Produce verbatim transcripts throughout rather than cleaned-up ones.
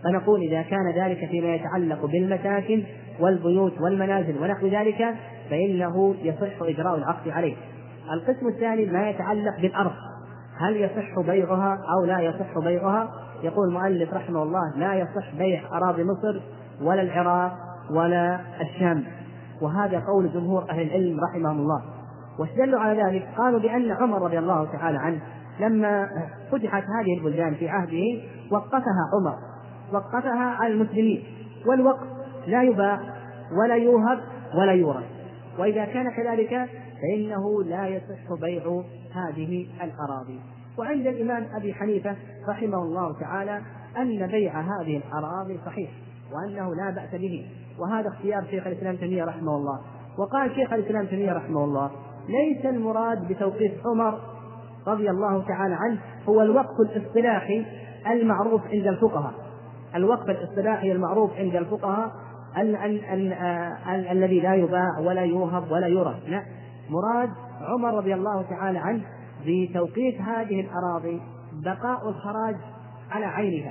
فنقول إذا كان ذلك فيما يتعلق بالمساكن والبيوت والمنازل ونحو ذلك فإنه يصح إجراء العقد عليه. القسم الثاني ما يتعلق بالأرض، هل يصح بيعها أو لا يصح بيعها؟ يقول المؤلف رحمه الله: لا يصح بيع أراضي مصر ولا العراق ولا الشام، وهذا قول جمهور أهل العلم رحمهم الله. واستدلوا على ذلك قالوا بأن عمر رضي الله تعالى عنه لما فتحت هذه البلدان في عهده وقفها عمر، وقفها على المسلمين، والوقف لا يباع ولا يوهب ولا يورث، وإذا كان كذلك فإنه لا يصح بيع هذه الأراضي. وعند الإمام أبي حنيفة رحمه الله تعالى أن بيع هذه الأراضي صحيح وأنه لا بأس به، وهذا اختيار شيخ الإسلام تيمية رحمه الله. وقال شيخ الإسلام تيمية رحمه الله: ليس المراد بتوقيف عمر رضي الله تعالى عنه هو الوقف الاصطلاحي المعروف عند الفقهاء، الوقف الاصطلاحي المعروف عند الفقهاء الذي لا يباع ولا يوهب ولا يورث. لا، مراد عمر رضي الله تعالى عنه بتوقيت هذه الأراضي بقاء الخراج على عينها،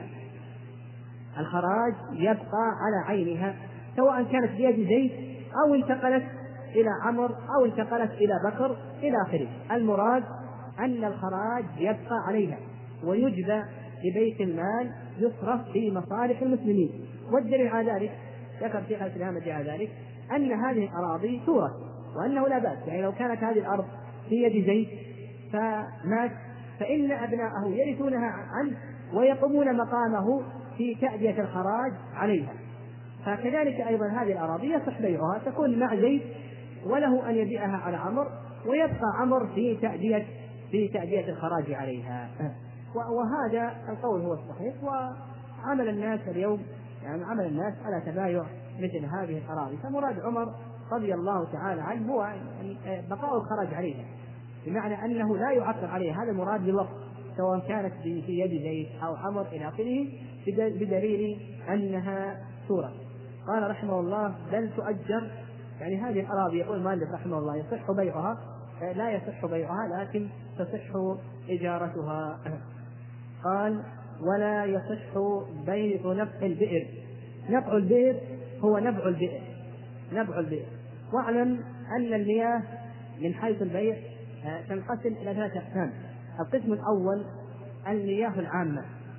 الخراج يبقى على عينها سواء كانت بيد زيد أو انتقلت إلى عمر أو انتقلت إلى بكر إلى آخره. المراد أن الخراج يبقى عليها ويجبى لبيت المال يصرف في مصالح المسلمين. والدليل على ذلك ذكر شيخ الإسلام على ذلك أن هذه الأراضي تورث وأنه لا بأس، يعني لو كانت هذه الأرض في يد زيد فمات فإن أبناءه يرثونها عنه ويقومون مقامه في تأدية الخراج عليها. فكذلك أيضا هذه الأراضي يصح بيعها، تكون مع زيد وله أن يبيعها على عمر ويبقى عمر في تأدية في تأدية الخراج عليها. وهذا القول هو الصحيح. وعمل الناس اليوم يعني عمل الناس على تبايع مثل هذه الأراضي، فمراد عمر رضي الله تعالى عنه هو بقاء الخراج عليها، بمعنى أنه لا يعطل عليها، هذا مراد للوقت سواء كانت في يد زيد أو عمر إلى آخره، بدليل أنها تورث. قال رحمه الله: بل تؤجر، يعني هذه الأراضي يقول المؤلف رحمه الله يصح بيعها، لا يصح بيعها لكن تصح إجارتها. قال: ولا يصح بيع نبع البئر. نبع البئر هو نبع البئر، نبع البئر. واعلم أن المياه من حيث البيع تنقسم إلى ثلاثة أقسام. القسم الأول المياه العامة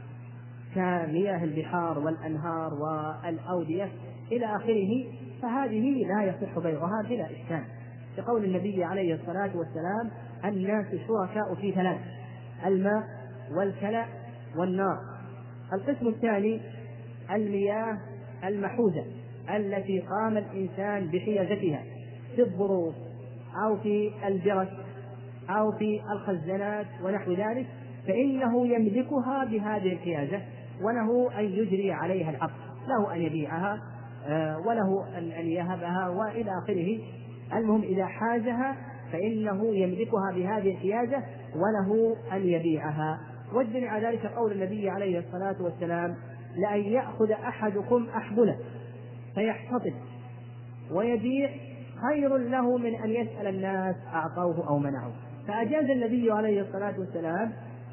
كمياه البحار والأنهار والأودية إلى آخره، فهذه لا يصح بيعها بلا إشكال، لقول النبي عليه الصلاة والسلام: الناس شركاء في ثلاث: الماء والكلى والنار. القسم الثاني المياه المحوزة التي قام الإنسان بحيازتها في الظروف أو في الجرس أو في الخزانات ونحو ذلك، فإنه يملكها بهذه الحيازة وله أن يجري عليها العقد، له أن يبيعها وله أن يهبها وإلى آخره. المهم إذا حازها فإنه يملكها بهذه الحيازة وله أن يبيعها. والدليل على ذلك قول النبي عليه الصلاة والسلام: لأن يأخذ أحدكم أحبله فيحتطب ويبيع خير له من أن يسأل الناس أعطوه أو منعوه. فأجاز النبي عليه الصلاة والسلام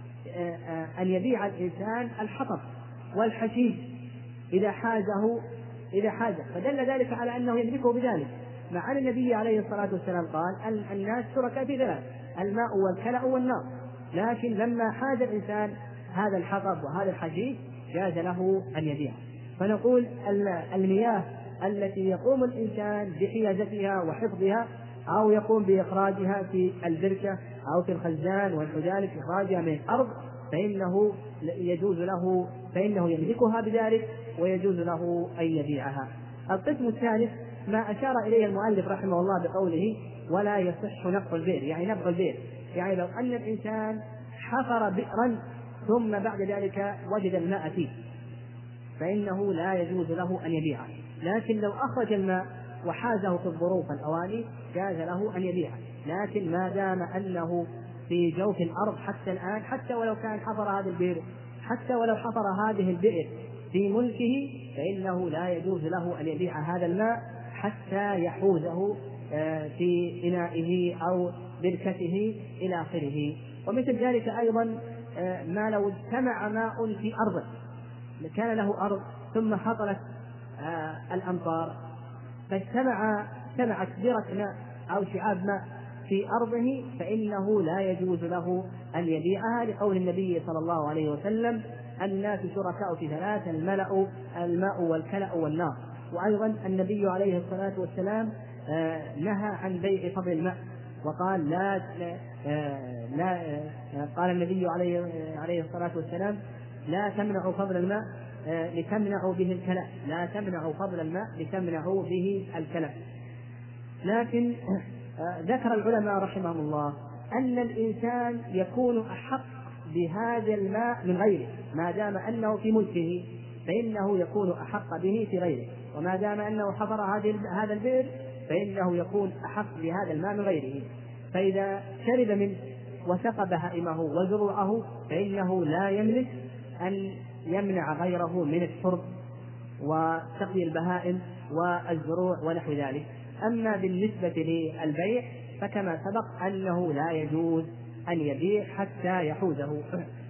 أن يبيع الإنسان الحطب والحشيش إذا حازه إذا حازه، فدل ذلك على أنه يملكه بذلك، مع أن النبي عليه الصلاة والسلام قال: الناس شركاء في ثلاث: الماء والكلى والنار. لكن لما حاز الإنسان هذا الحطب وهذا الحشيش جاز له أن يبيعه. فنقول المياه التي يقوم الإنسان بحيازتها وحفظها أو يقوم بإخراجها في البركة أو في الخزان ونحو ذلك، إخراجها من الأرض، فإنه يجوز له فإنه يملكها بذلك ويجوز له أن يبيعها. القسم الثالث ما أشار إليه المؤلف رحمه الله بقوله: ولا يصح نبع البئر، يعني نبع البئر يعني لو أن الإنسان حفر بئرا ثم بعد ذلك وجد الماء فيه فإنه لا يجوز له أن يبيعه، لكن لو أخرج الماء وحازه في الظروف الأواني جاز له أن يبيعه. لكن ما دام أنه في جوف الأرض حتى الآن، حتى ولو كان حفر هذا البئر، حتى ولو حفر هذه البئر في ملكه، فإنه لا يجوز له أن يبيع هذا الماء حتى يحوزه في إنائه أو بركته إلى آخره. ومثل ذلك أيضا ما لو اجتمع ماء في أرضه، كان له أرض ثم حصلت آه الأمطار فاجتمع اجتمعت برة ماء أو شعاب ماء في أرضه، فإنه لا يجوز له أن يبيعها، لقول النبي صلى الله عليه وسلم: الناس شركاء في ثلاث، الملأ الماء والكلأ والنار. وأيضا النبي عليه الصلاة والسلام آه نهى عن بيع فضل الماء وقال: لا آه لا آه قال النبي عليه عليه الصلاة والسلام: لا تمنعوا فضل الماء آه لتمنعوا به الكلأ، لا تمنعوا فضل الماء لتمنعوا به الكلأ. لكن ذكر العلماء رحمهم الله أن الإنسان يكون أحق بهذا الماء من غيره، ما دام أنه في ملكه فإنه يكون أحق به في غيره، وما دام أنه حفر هذا البئر فإنه يكون أحق بهذا الماء من غيره. فإذا شرب منه وسقى بهائمه وزروعه فإنه لا يملك أن يمنع غيره من الشرب وسقي البهائم والزروع ونحو ذلك. أما بالنسبة للبيع فكما سبق أنه لا يجوز أن يبيع حتى يحوزه.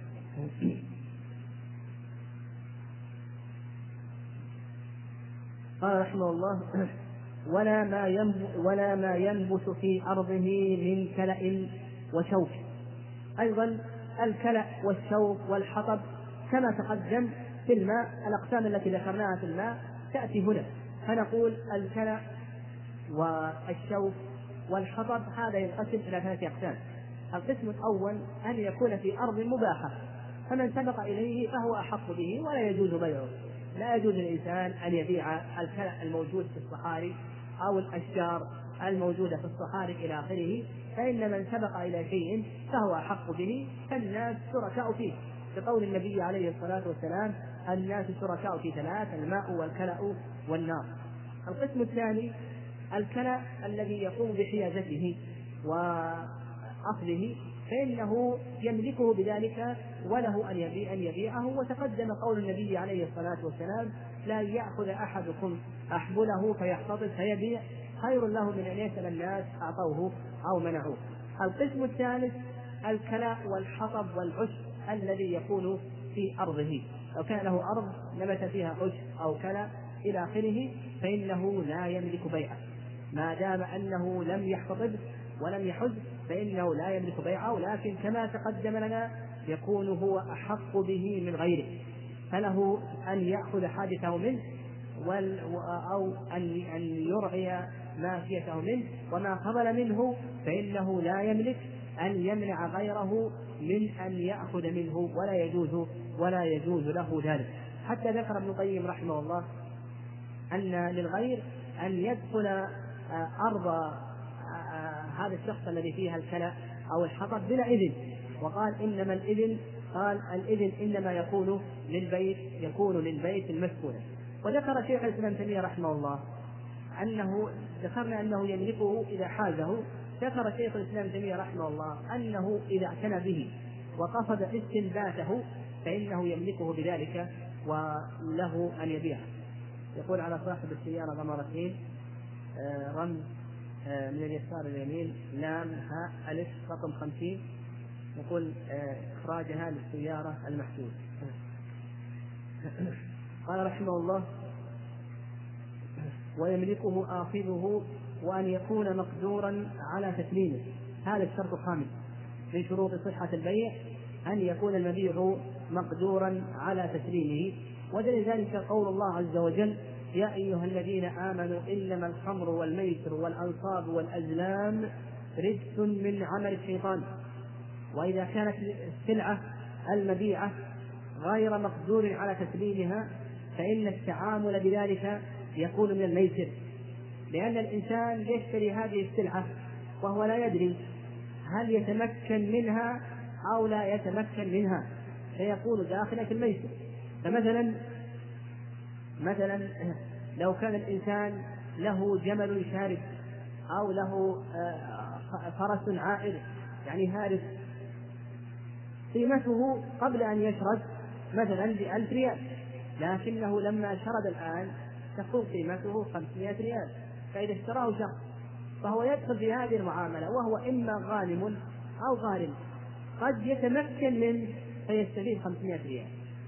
قال رحمه الله: ولا ما ولا ما ينبت في أرضه من كلأ وشوك. أيضا الكلأ والشوك والحطب كما تقدم في الماء، الأقسام التي ذكرناها في الماء تأتي هنا، فنقول الكلأ والشوك والحطب هذا ينقسم إلى ثلاثة أقسام. القسم الأول أن يكون في أرض مباحة، فمن سبق إليه فهو أحق به ولا يجوز بيعه. لا يجوز للإنسان أن يبيع الكلأ الموجود في الصحاري أو الأشجار الموجودة في الصحاري إلى آخره، فإن من سبق إلى شيء فهو أحق به، فالناس شركاء فيه، بقول النبي عليه الصلاة والسلام: الناس شركاء في ثلاث، الماء والكلأ والنار. القسم الثاني الكلأ الذي يقوم بحيازته وأخذه، فإنه يملكه بذلك وله أن يبيع أن يبيعه. وتقدم قول النبي عليه الصلاة والسلام: لا يأخذ أحدكم أحبله فيحتطب فيبيع، خير له من أن يسأل الناس أعطوه أو منعوه. القسم الثالث الكلأ والحطب والعشب الذي يكون في أرضه، لو كان له أرض نبت فيها عشب أو كلأ إلى آخره فإنه لا يملك بيعه، ما دام أنه لم يحتطب ولم يحج فإنه لا يملك بيعه. لكن كما تقدم لنا يكون هو أحق به من غيره، فله أن يأخذ حاجته منه أو أن يرعي ماشيته منه، وما قبل منه فإنه لا يملك أن يمنع غيره من أن يأخذ منه، ولا يجوز ولا يجوز له ذلك. حتى ذكر ابن القيم رحمه الله أن للغير أن يدخل أرض هذا الشخص الذي فيها الكلأ أو الحطب بلا إذن، وقال: إنما الإذن قال الإذن إنما يكون للبيت يكون للبيت المسكون. وذكر شيخ الإسلام تيمية رحمه الله أنه ذكرنا أنه يملكه إذا حازه. ذكر شيخ الإسلام تيمية رحمه الله أنه إذا اعتنى به وقصد استنباته فإنه يملكه بذلك وله أن يبيعه. يقول على صاحب السيارة غمرتين آه رمز آه من اليسار اليمين لام ها ألف رقم خمسين، يقول آه إخراجها للسيارة المحجوز. قال رحمه الله: ويملكه آخذه وأن يكون مقدورا على تسليمه. هذا الشرط الخامس من شروط صحة البيع، أن يكون المبيع مقدورا على تسليمه. ودليل ذلك قول الله عز وجل: يا أيها الذين آمنوا إنما الخمر والميسر والأنصاب والأزلام رجس من عمل الشيطان. وإذا كانت السلعة المبيعة غير مقدور على تسليمها فإن التعامل بذلك يكون من الميسر، لأن الإنسان يشتري هذه السلعة وهو لا يدري هل يتمكن منها أو لا يتمكن منها، فيكون داخلا في الميسر. فمثلا مثلا لو كان الإنسان له جمل شارد أو له فرس عائر يعني هارس، قيمته قبل أن يشرد مثلا بألف ريال، لكنه لما شرد الآن تكون قيمته خمسمائة ريال، فإذا اشتراه شخص فهو يدخل في هذه المعاملة وهو إما غانم أو غارم، قد يتمكن منه فيستفيد خمسمائة ريال،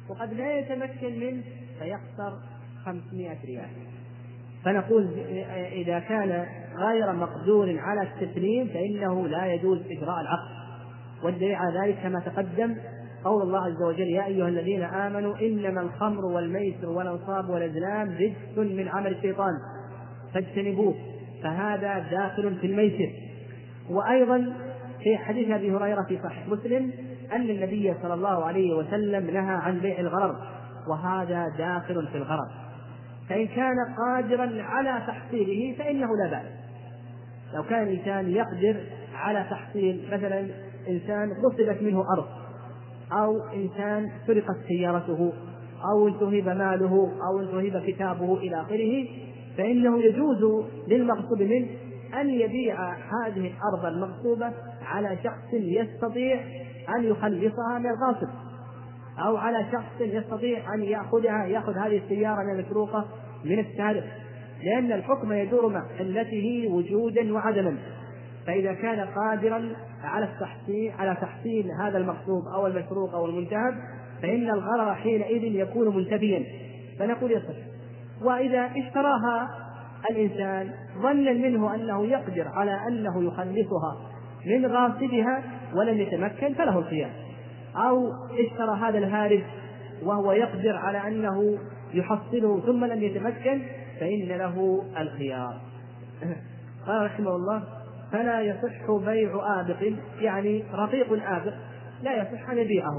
وقد لا يتمكن منه فيخسر خمسمائة ريال. فنقول إذا كان غير مقدور على التسليم فإنه لا يجوز إجراء العقد. والدليل على ذلك كما تقدم قول الله عز وجل: يا أيها الذين آمنوا إنما الخمر والميسر والأنصاب والأزلام رجس من عمل الشيطان فاجتنبوه، فهذا داخل في الميسر. وأيضا في حديث أبي هريرة في صحيح مسلم أن النبي صلى الله عليه وسلم نهى عن بيع الغرر، وهذا داخل في الغرر. فإن كان قادرا على تحصيله فإنه لا بأس. لو كان الإنسان يقدر على تحصيل، مثلا إنسان غصبت منه أرض، أو إنسان سرقت سيارته، أو انتهب ماله، أو انتهب كتابه إلى آخره، فإنه يجوز للمغصوب منه أن يبيع هذه الأرض المغصوبة على شخص يستطيع أن يخلصها من الغاصب، أو على شخص يستطيع أن يأخذها يأخذ هذه السيارة المسروقة من السارق، لأن الحكم يدور مع علته وجودا وعدما. فإذا كان قادرا على التحصيل على تحصيل هذا المغصوب أو المسروق أو المنتهب فإن الغرر حينئذ يكون منتفيا، فنقول يصح. وإذا اشتراها الإنسان ظنا منه أنه يقدر على أنه يخلصها من غاصبها ولم يتمكن فله الخيار، أو اشترى هذا الهارب وهو يقدر على أنه يحصله ثم لم يتمكن فإن له الخيار. قال رحمه الله: فلا يصح بيع آبق، يعني رقيق آبق لا يصح أن يبيعه،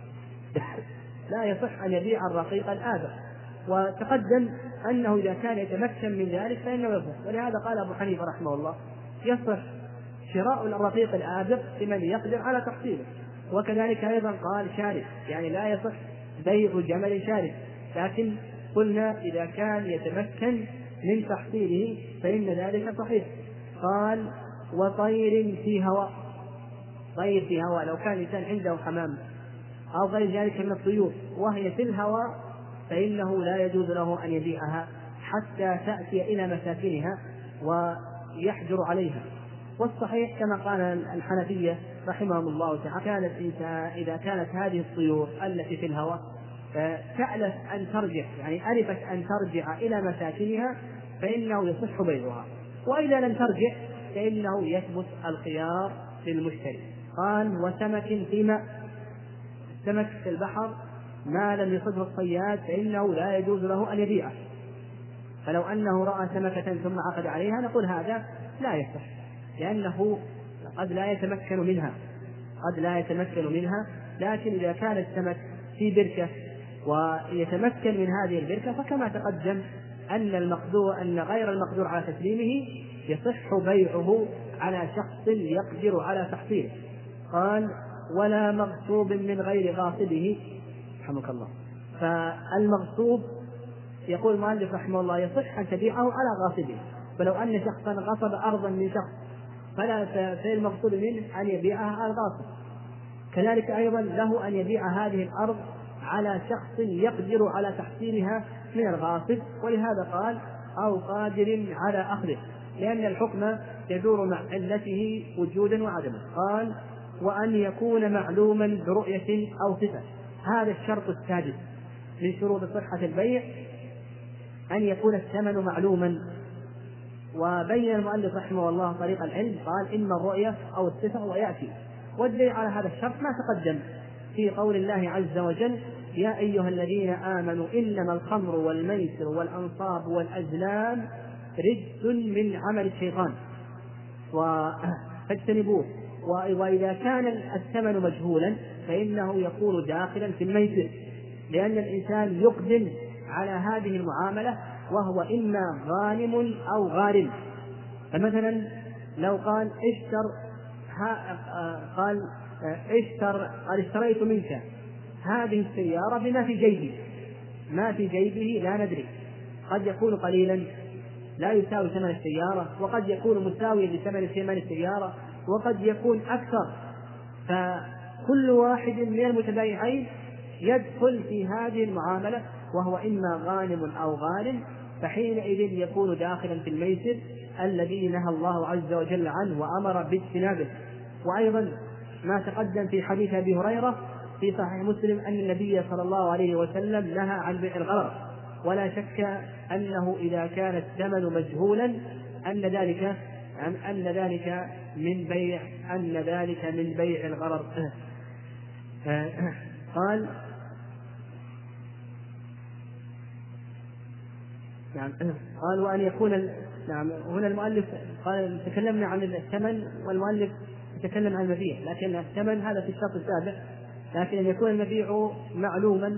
لا يصح أن يبيع الرقيق الآبق. وتقدم أنه إذا كان يتمكن من ذلك فإنه يصح، ولهذا قال أبو حنيفة رحمه الله: يصح شراء الرقيق الآبق لمن يقدر على تحصيله. وكذلك أيضا قال شارد، يعني لا يصح بيع جمل شارد، لكن قلنا إذا كان يتمكن من تحصيله فإن ذلك صحيح. قال: وطير في هواء، طير في هواء لو كان الإنسان عنده حمام أو غير ذلك من الطيور وهي في الهواء فإنه لا يجوز له أن يبيعها حتى تأتي إلى مساكنها ويحجر عليها. والصحيح كما قال الحنفية رحمهم الله تعالى: كانت إذا كانت هذه الطيور التي في الهواء تألف أن ترجع، يعني ألفت أن ترجع إلى مساكنها فإنه يصح بيعها، وإذا لم ترجع فإنه يثبت الخيار للمشتري. قال: وسمك في ماء، السمك في البحر ما لم يصده الصياد فإنه لا يجوز له أن يبيعه. فلو أنه رأى سمكة ثم عقد عليها نقول هذا لا يصح، لأنه قد لا يتمكن منها قد لا يتمكن منها لكن إذا كان السمك في بركة ويتمكن من هذه البركة فكما تقدم أن المقدور أن غير المقدور على تسليمه يصح بيعه على شخص يقدر على تحصيله. قال: ولا مغصوب من غير غاصبه، رحمك الله. فالمغصوب يقول المؤلف رحمه الله يصح أن تبيعه على غاصبه، فلو أن شخصا غصب أرضا من شخص فلا فالمغصوب منه أن يبيعها على الغاصب. كذلك أيضا له أن يبيع هذه الأرض على شخص يقدر على تحصيلها من الغاصب، ولهذا قال: أو قادر على أخذه، لأن الحكم يدور مع علته وجودا وعدما. قال: وأن يكون معلوما برؤية أو صفة، هذا الشرط السادس من شروط صحة البيع، أن يكون الثمن معلوما. وبين المؤلف رحمه الله طريق العلم، قال: إما الرؤية أو الصفة ويأتي. والدليل على هذا الشرط ما تقدم في قول الله عز وجل: يا أيها الذين آمنوا إنما الخمر والميسر والأنصاب والأزلام رجس من عمل الشيطان فاجتنبوه. وإذا كان الثمن مجهولا فإنه يكون داخلا في الميسر، لأن الإنسان يقدم على هذه المعاملة وهو إما غانم أو غارم. فمثلا لو قال اشتر قال اشتر قال اشتريت منك هذه السيارة بما في جيبي، ما في جيبه لا ندري، قد يكون قليلا لا يساوي ثمن السيارة، وقد يكون مساويا لثمن ثمن السيارة، وقد يكون أكثر. فكل واحد من المتبايعين يدخل في هذه المعاملة وهو إما غانم أو غارم، فحينئذ يكون داخلا في الميسر الذي نهى الله عز وجل عنه وأمر باجتنابه. وأيضا ما تقدم في حديث أبي هريرة في صحيح مسلم أن النبي صلى الله عليه وسلم نهى عن بيع الغرر، ولا شك أنه إذا كان الثمن مجهولا أن ذلك أن ذلك من بيع أن ذلك من بيع الغرر. قال نعم قال وأن يكون نعم هنا المؤلف قال تكلمنا عن الثمن والمؤلف يتكلم عن المبيع، لكن الثمن هذا في الشرط السابع، لكن أن يكون المبيع معلوما.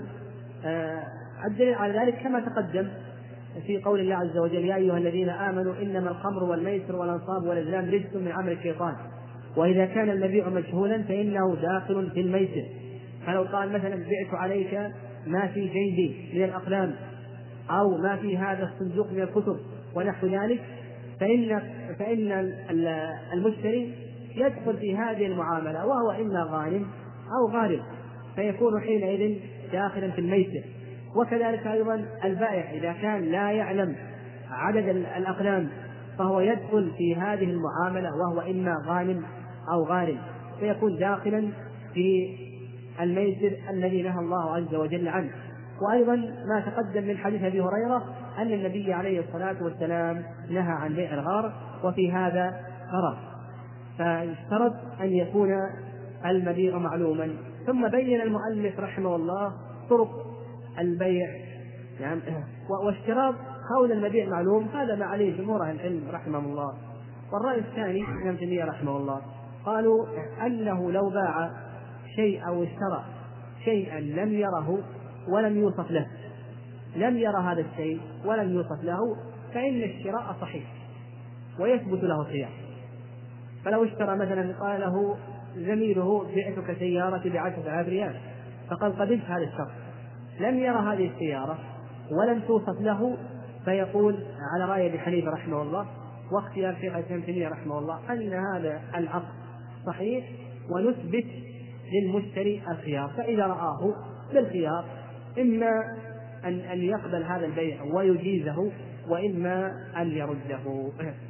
الدليل على ذلك كما تقدم في قول الله عز وجل: يا أيها الذين آمنوا إنما الخمر والميسر والأنصاب والأزلام رجس من عمل الشيطان. وإذا كان المبيع مجهولا فإنه داخل في الميسر. فلو قال مثلا: بعت عليك ما في جيبي من الأقلام أو ما في هذا الصندوق من الكتب ونحو ذلك، فإن فإن المشتري يدخل في هذه المعاملة وهو إما غانم أو غارم، فيكون حينئذ داخلا في الميسر. وكذلك أيضا البائع إذا كان لا يعلم عدد الأقلام فهو يدخل في هذه المعاملة وهو إما غانم أو غارم، فيكون داخلا في الميسر الذي نهى الله عز وجل عنه. وأيضا ما تقدم من حديث أبي هريرة أن النبي عليه الصلاة والسلام نهى عن بيع الغرر، وفي هذا غرر، فاشترط أن يكون المبيع معلوما. ثم بين المؤلف رحمه الله طرق البيع يعني واشتراط كون المبيع معلوم، هذا ما عليه جمهور أهل العلم رحمه الله. والرأي الثاني من ابن تيمية رحمه الله قالوا أنه لو باع شيء أو اشترى شيئا لم يره ولم يوصف له لم يرى هذا الشيء ولم يوصف له فإن الشراء صحيح ويثبت له خيار. فلو اشترى مثلا قال له زميله: بعتك سيارتي بعشرة آلاف ريال، فقد قبلت هذا الشخص، لم يرى هذه السيارة ولم توصف له، فيقول على رأي ابي حنيفة رحمه الله واختيار شيخ الإسلام ابن تيمية رحمه الله أن هذا العقد صحيح، ونثبت للمشتري الخيار. فإذا رآه بالخيار إما أن أن يقبل هذا البيع ويجيزه، وإما أن يرده.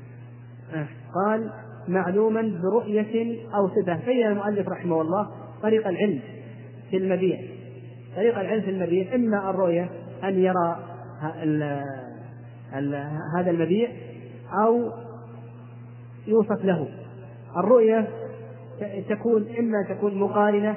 قال: معلوما برؤية أو صفة. بين المؤلف رحمه الله طريق العلم في المبيع. طريق العلم في المبيع إما الرؤية أن يرى ال ال هذا المبيع أو يوصف له. الرؤية تكون إما تكون مقارنة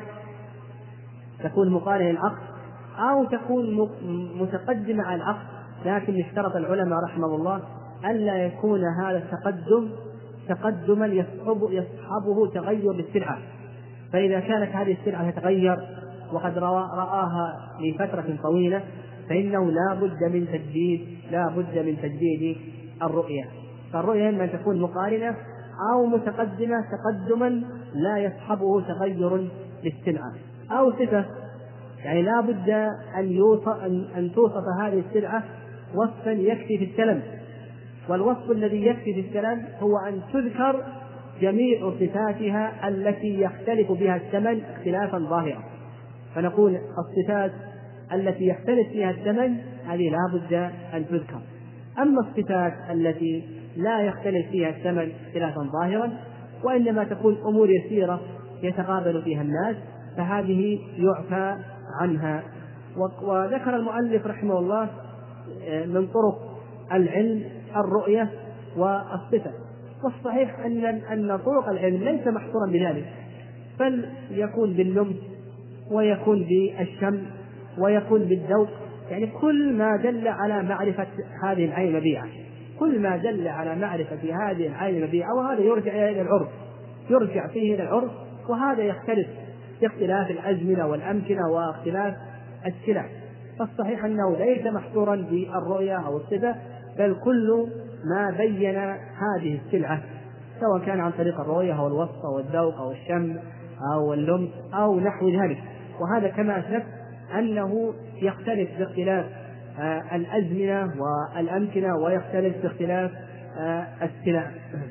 تكون مقارنة للعقد أو تكون متقدمة على العقد، لكن اشترط العلماء رحمه الله ألا يكون هذا التقدم تقدما يصحب يصحبه تغير للسلعة. فإذا كانت هذه السلعة تتغير وقد رآها لفترة طويلة فإنه لا بد من تجديد لا بد من تجديد الرؤية. فالرؤية إما أن تكون مقارنة أو متقدمة تقدما لا يصحبه تغير للسلعة، أو صفة، يعني لا بد أن يوصف أن توصف هذه السلعة وصفا يكفي في السلم. والوصف الذي يكفي في السلم هو أن تذكر جميع صفاتها التي يختلف بها الثمن اختلافا ظاهرا. فنقول الصفات التي يختلف فيها الثمن هذه لا بد أن تذكر. أما الصفات التي لا يختلف فيها الثمن اختلافا ظاهرا وإنما تكون أمور يسيرة يتقابل فيها الناس فهذه يعفى عنها. وذكر المؤلف رحمه الله من طرق العلم الرؤية والصفة. والصحيح أن أن طرق العلم ليس محصورا بذلك، بل يكون باللمس ويكون بالشم ويكون بالذوق، يعني كل ما دل على معرفة هذه العين المبيعة كل ما دل على معرفة هذه العين المبيعة. وهذا يرجع إلى العرف يرجع فيه إلى العرف وهذا يختلف باختلاف الأزمنة والأمكنة واختلاف السلع. فالصحيح أنه ليس محصورا بالرؤية أو الصفة، بل كل ما بين هذه السلعة سواء كان عن طريق الرؤية أو الوصف أو الذوق أو الشم أو اللمس أو نحو ذلك. وهذا كما أسلفت أنه يختلف باختلاف الأزمنة والأمكنة ويختلف باختلاف السلع.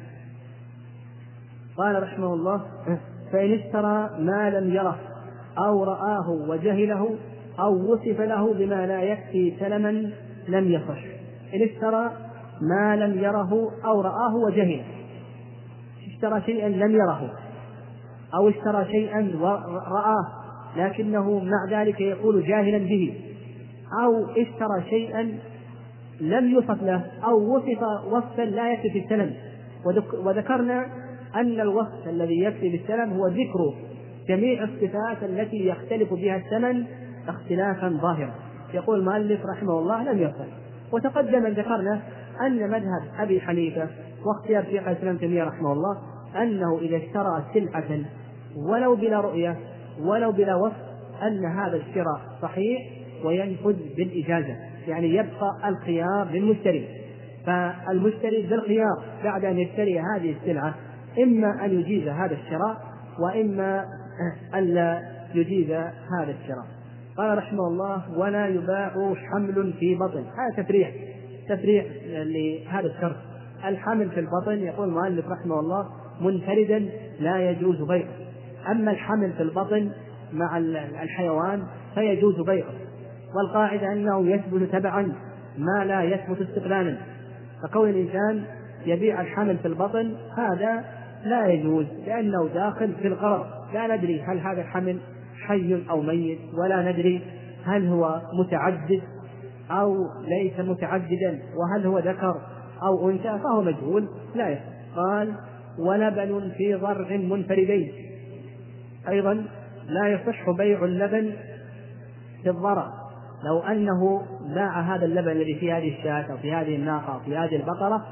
قال رحمه الله: فإن اشترى ما لم يره أو رآه وجهله أو وصف له بما لا يكفي سلما لم يصح. إن اشترى ما لم يره أو رآه وجهله، اشترى شيئا لم يره أو اشترى شيئا ورآه لكنه مع ذلك يقول جاهلا به، أو اشترى شيئا لم يوصف له أو وصف وصفا لا يكفي في السلم. وذكرنا أن الوصف الذي يكفي بالسلم هو ذكر جميع الصفات التي يختلف بها الثمن اختلافا ظاهرا. يقول المؤلف رحمه الله لم يصل. وتقدم ذكرنا أن مذهب أبي حنيفة واختيار شيخ الإسلام تيمية رحمه الله أنه إذا اشترى سلعة ولو بلا رؤية ولو بلا وصف أن هذا الشراء صحيح وينفذ بالإجازة، يعني يبقى الخيار للمشتري. فالمشتري بالخيار بعد أن يشتري هذه السلعة إما أن يجيز هذا الشراء وإما أن لا يجيز هذا الشراء. قال رحمه الله ولا يباع حمل في بطن. هذا تفريع تفريع لهذا الشرط. الحمل في البطن يقول المؤلف رحمه الله منفردا لا يجوز بيعه، أما الحمل في البطن مع الحيوان فيجوز بيعه. والقاعدة أنه يثبت تبعا ما لا يثبت استقلالا، فكون الإنسان يبيع الحمل في البطن هذا لا يجوز لأنه داخل في الغرض. لا ندري هل هذا الحمل حي أو ميت، ولا ندري هل هو متعدد أو ليس متعددا، وهل هو ذكر أو أنثى، فهو مجهول لا يصح. قال ولبن في ضرع منفردين، أيضا لا يصح بيع اللبن في الضرع. لو أنه باع هذا اللبن الذي في هذه الشاة أو في هذه الناقة أو في هذه البقرة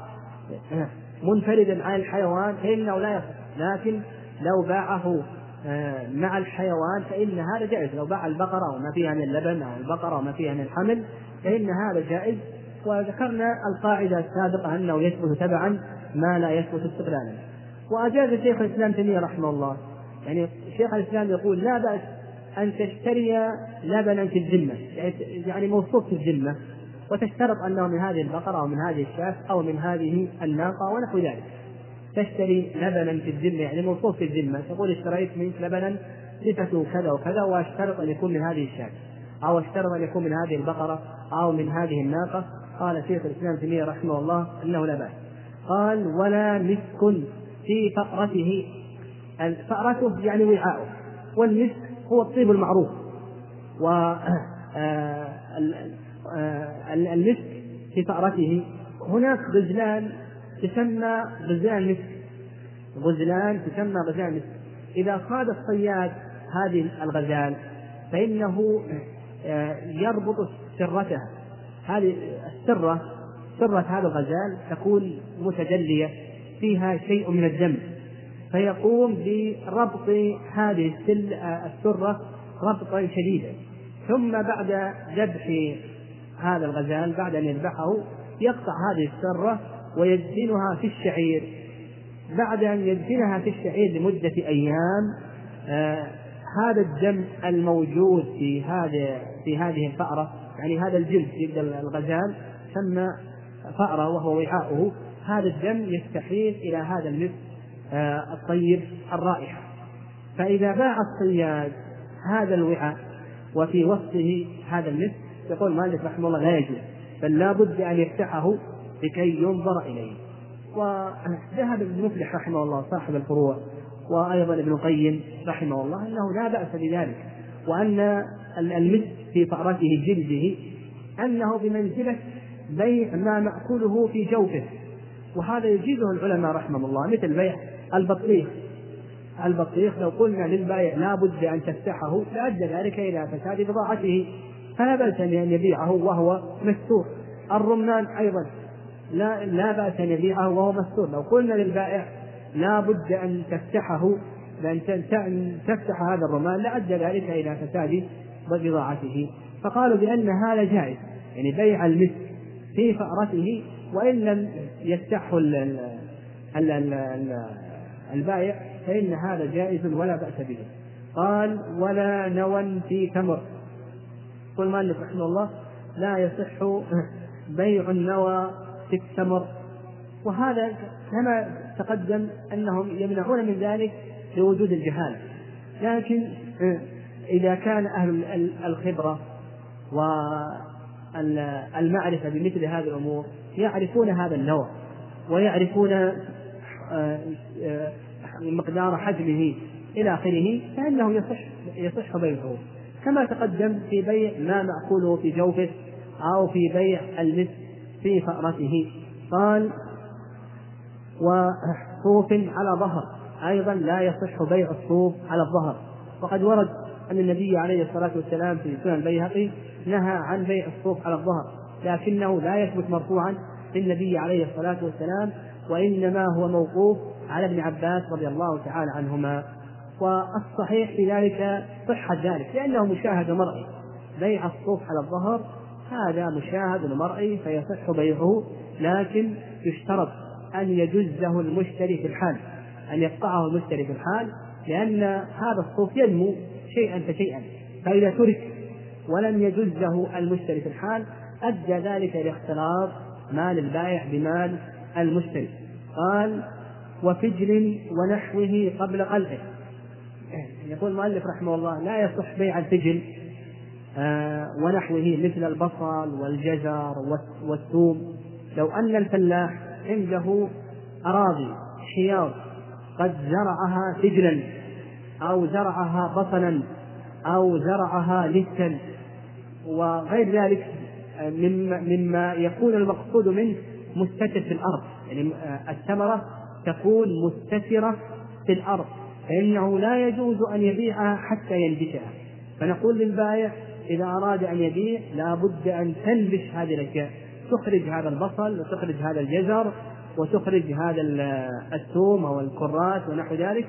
منفردا عن الحيوان فإنه لا يصح، لكن لو باعه مع الحيوان فإن هذا جائز. لو باع البقرة وما فيها من اللبن أو البقرة وما فيها من الحمل فإن هذا جائز. وذكرنا القاعدة السابقة أنه يثبت تبعا ما لا يثبت استقلالا. وأجاز شيخ الإسلام تيمية رحمه الله، يعني شيخ الإسلام يقول لا بأس أن تشتري لبنا في الذمة، يعني موصوف في الذمة، وتشترط أنه من هذه البقرة أو من هذه الشاة أو من هذه الناقة ونحو ذلك. تشتري لبنا في الذمة يعني موصوف في الذمة، تقول اشتريت منك لبنا صفته كذا وكذا واشترط أن يكون من هذه الشاة أو اشترط أن يكون من هذه البقرة أو من هذه الناقة. قال شيخ الإسلام تيمية رحمه الله أنه لا بأس. قال ولا مسك في فأرته. فأرته يعني وعاؤه، والمسك هو الطيب المعروف. والمسك في فأرته هناك غزلان تسمى غزلان مسك، غزلان تسمى غزلان مسك. إذا صاد الصياد هذه الغزال فإنه يربط سرتها، هذه السرة سرة هذا الغزال تكون متجلية فيها شيء من الدم، فيقوم بربط هذه السرة ربطا شديدا، ثم بعد ذبح هذا الغزال بعد أن يذبحه يقطع هذه السرة ويدفنها في الشعير. بعد أن يدفنها في الشعير لمدة أيام آه هذا الدم الموجود في هذه في هذه الفأرة، يعني هذا الجلد جلد الغزال ثم فأرة وهو وعاؤه، هذا الدم يستحيل إلى هذا المسك آه الطيب الرائحة. فإذا باع الصياد هذا الوعاء وفي وصفه هذا المسك يقول مالك رحمه الله لا يجوز، بل لا بد أن يفتحه لكي ينظر إليه. وذهب ابن مفلح رحمه الله صاحب الفروع وأيضا ابن القيم رحمه الله أنه لا بأس بذلك، وأن المسك في فأرته جلده أنه بمنزلة بيع ما مأكله في جوفه، وهذا يجيزه العلماء رحمه الله، مثل بيع البطيخ. البطيخ لو قلنا للبائع لا بد أن تفتحه لأدى ذلك إلى فساد بضاعته، فلا بأس أن يبيعه وهو مستور. الرمان أيضا لا, لا بأس أن يبيعه وهو مستور، لو قلنا للبائع لا بد أن تفتحه لأن تفتح هذا الرمان لأدى ذلك إلى فساد بضاعته. فقالوا بأن هذا جائز، يعني بيع المسك في فأرته وإن لم يفتحه البائع فإن هذا جائز ولا بأس به. قال ولا نوى في تمر. قل مالك رحمه الله لا يصح بيع النوى في التمر، وهذا كما تقدم أنهم يمنعون من ذلك لوجود الجهال، لكن إذا كان أهل الخبرة والمعرفة بمثل هذه الأمور يعرفون هذا النوى ويعرفون مقدار حجمه إلى آخره، فإنه يصح يصح بيعه، كما تقدم في بيع ما مأكوله في جوفه أو في بيع المس في فأرته. قال: وصوف على ظهر، أيضا لا يصح بيع الصوف على الظهر، وقد ورد أن النبي عليه الصلاة والسلام في سنن البيهقي نهى عن بيع الصوف على الظهر، لكنه لا يثبت مرفوعا للنبي عليه الصلاة والسلام، وإنما هو موقوف على ابن عباس رضي الله تعالى عنهما. والصحيح في ذلك صحة ذلك، لأنه مشاهد مرئي، بيع الصوف على الظهر هذا مشاهد مرئي فيصح بيعه، لكن يشترط أن يجزه المشتري في الحال، أن يقطعه المشتري في الحال، لأن هذا الصوف ينمو شيئا فشيئا، فإذا ترك ولم يجزه المشتري في الحال أدى ذلك لاختلاط مال البائع بمال المشتري. قال: وفجل ونحوه قبل قلعه. يقول المؤلف رحمه الله: لا يصح بيع الفجل آه ونحوه مثل البصل والجزر والثوم. لو أن الفلاح عنده أراضي حياض قد زرعها فجلا أو زرعها بصلا أو زرعها لسا وغير ذلك مما يكون المقصود منه مستتر في الأرض، يعني الثمرة تكون مستترة في الأرض، فإنه لا يجوز أن يبيعها حتى ينبشها. فنقول للبائع: إذا أراد أن يبيع لا بد أن تنبش هذه الأشياء، تخرج هذا البصل وتخرج هذا الجزر وتخرج هذا الثوم أو الكرات ونحو ذلك،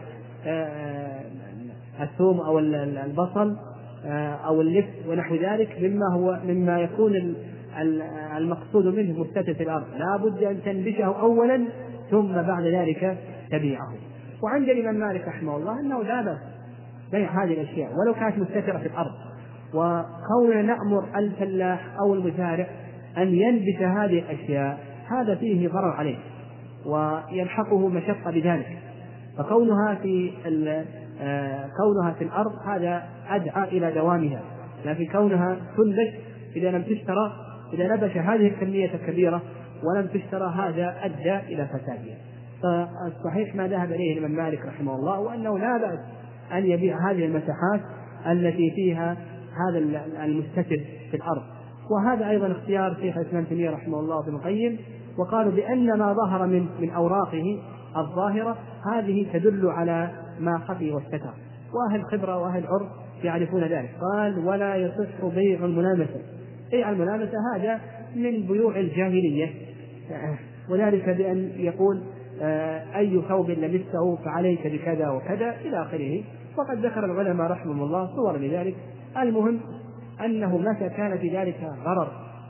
الثوم أو البصل أو اللف ونحو ذلك، مما هو مما يكون المقصود منه مستتر في الأرض، لا بد أن تنبشه أولا ثم بعد ذلك تبيعه. وعند الإمام مالك رحمه الله أنه لا بأس بيع هذه الأشياء ولو كانت مستترة في الأرض، وكون نأمر الفلاح أو المزارع أن ينبش هذه الأشياء هذا فيه ضرر عليه ويلحقه مشقة بذلك، فكونها في كونها في الأرض هذا أدعى إلى دوامها، لكن كونها تنبش إذا لم تشترى، إذا نبش هذه الكمية الكبيرة ولم تشترى هذا أدى إلى فسادها. فالصحيح ما ذهب إليه الإمام مالك رحمه الله، وأنه لا بأس أن يبيع هذه المساحات التي فيها هذا المستتر في الأرض. وهذا أيضا اختيار شيخ الإسلام ابن تيمية رحمه الله وابن القيم، وقالوا بأن ما ظهر من من أوراقه الظاهرة هذه تدل على ما خفي واستتر، وأهل الخبرة وأهل العرف يعرفون ذلك. قال: ولا يصح بيع الملامسة. بيع الملامسة هذا من بيوع الجاهلية، وذلك بأن يقول أي ثوب لبسته فعليك بكذا وكذا إلى آخره. وقد ذكر العلماء رحمهم الله صور لذلك. المهم أنه متى كان في ذلك غرر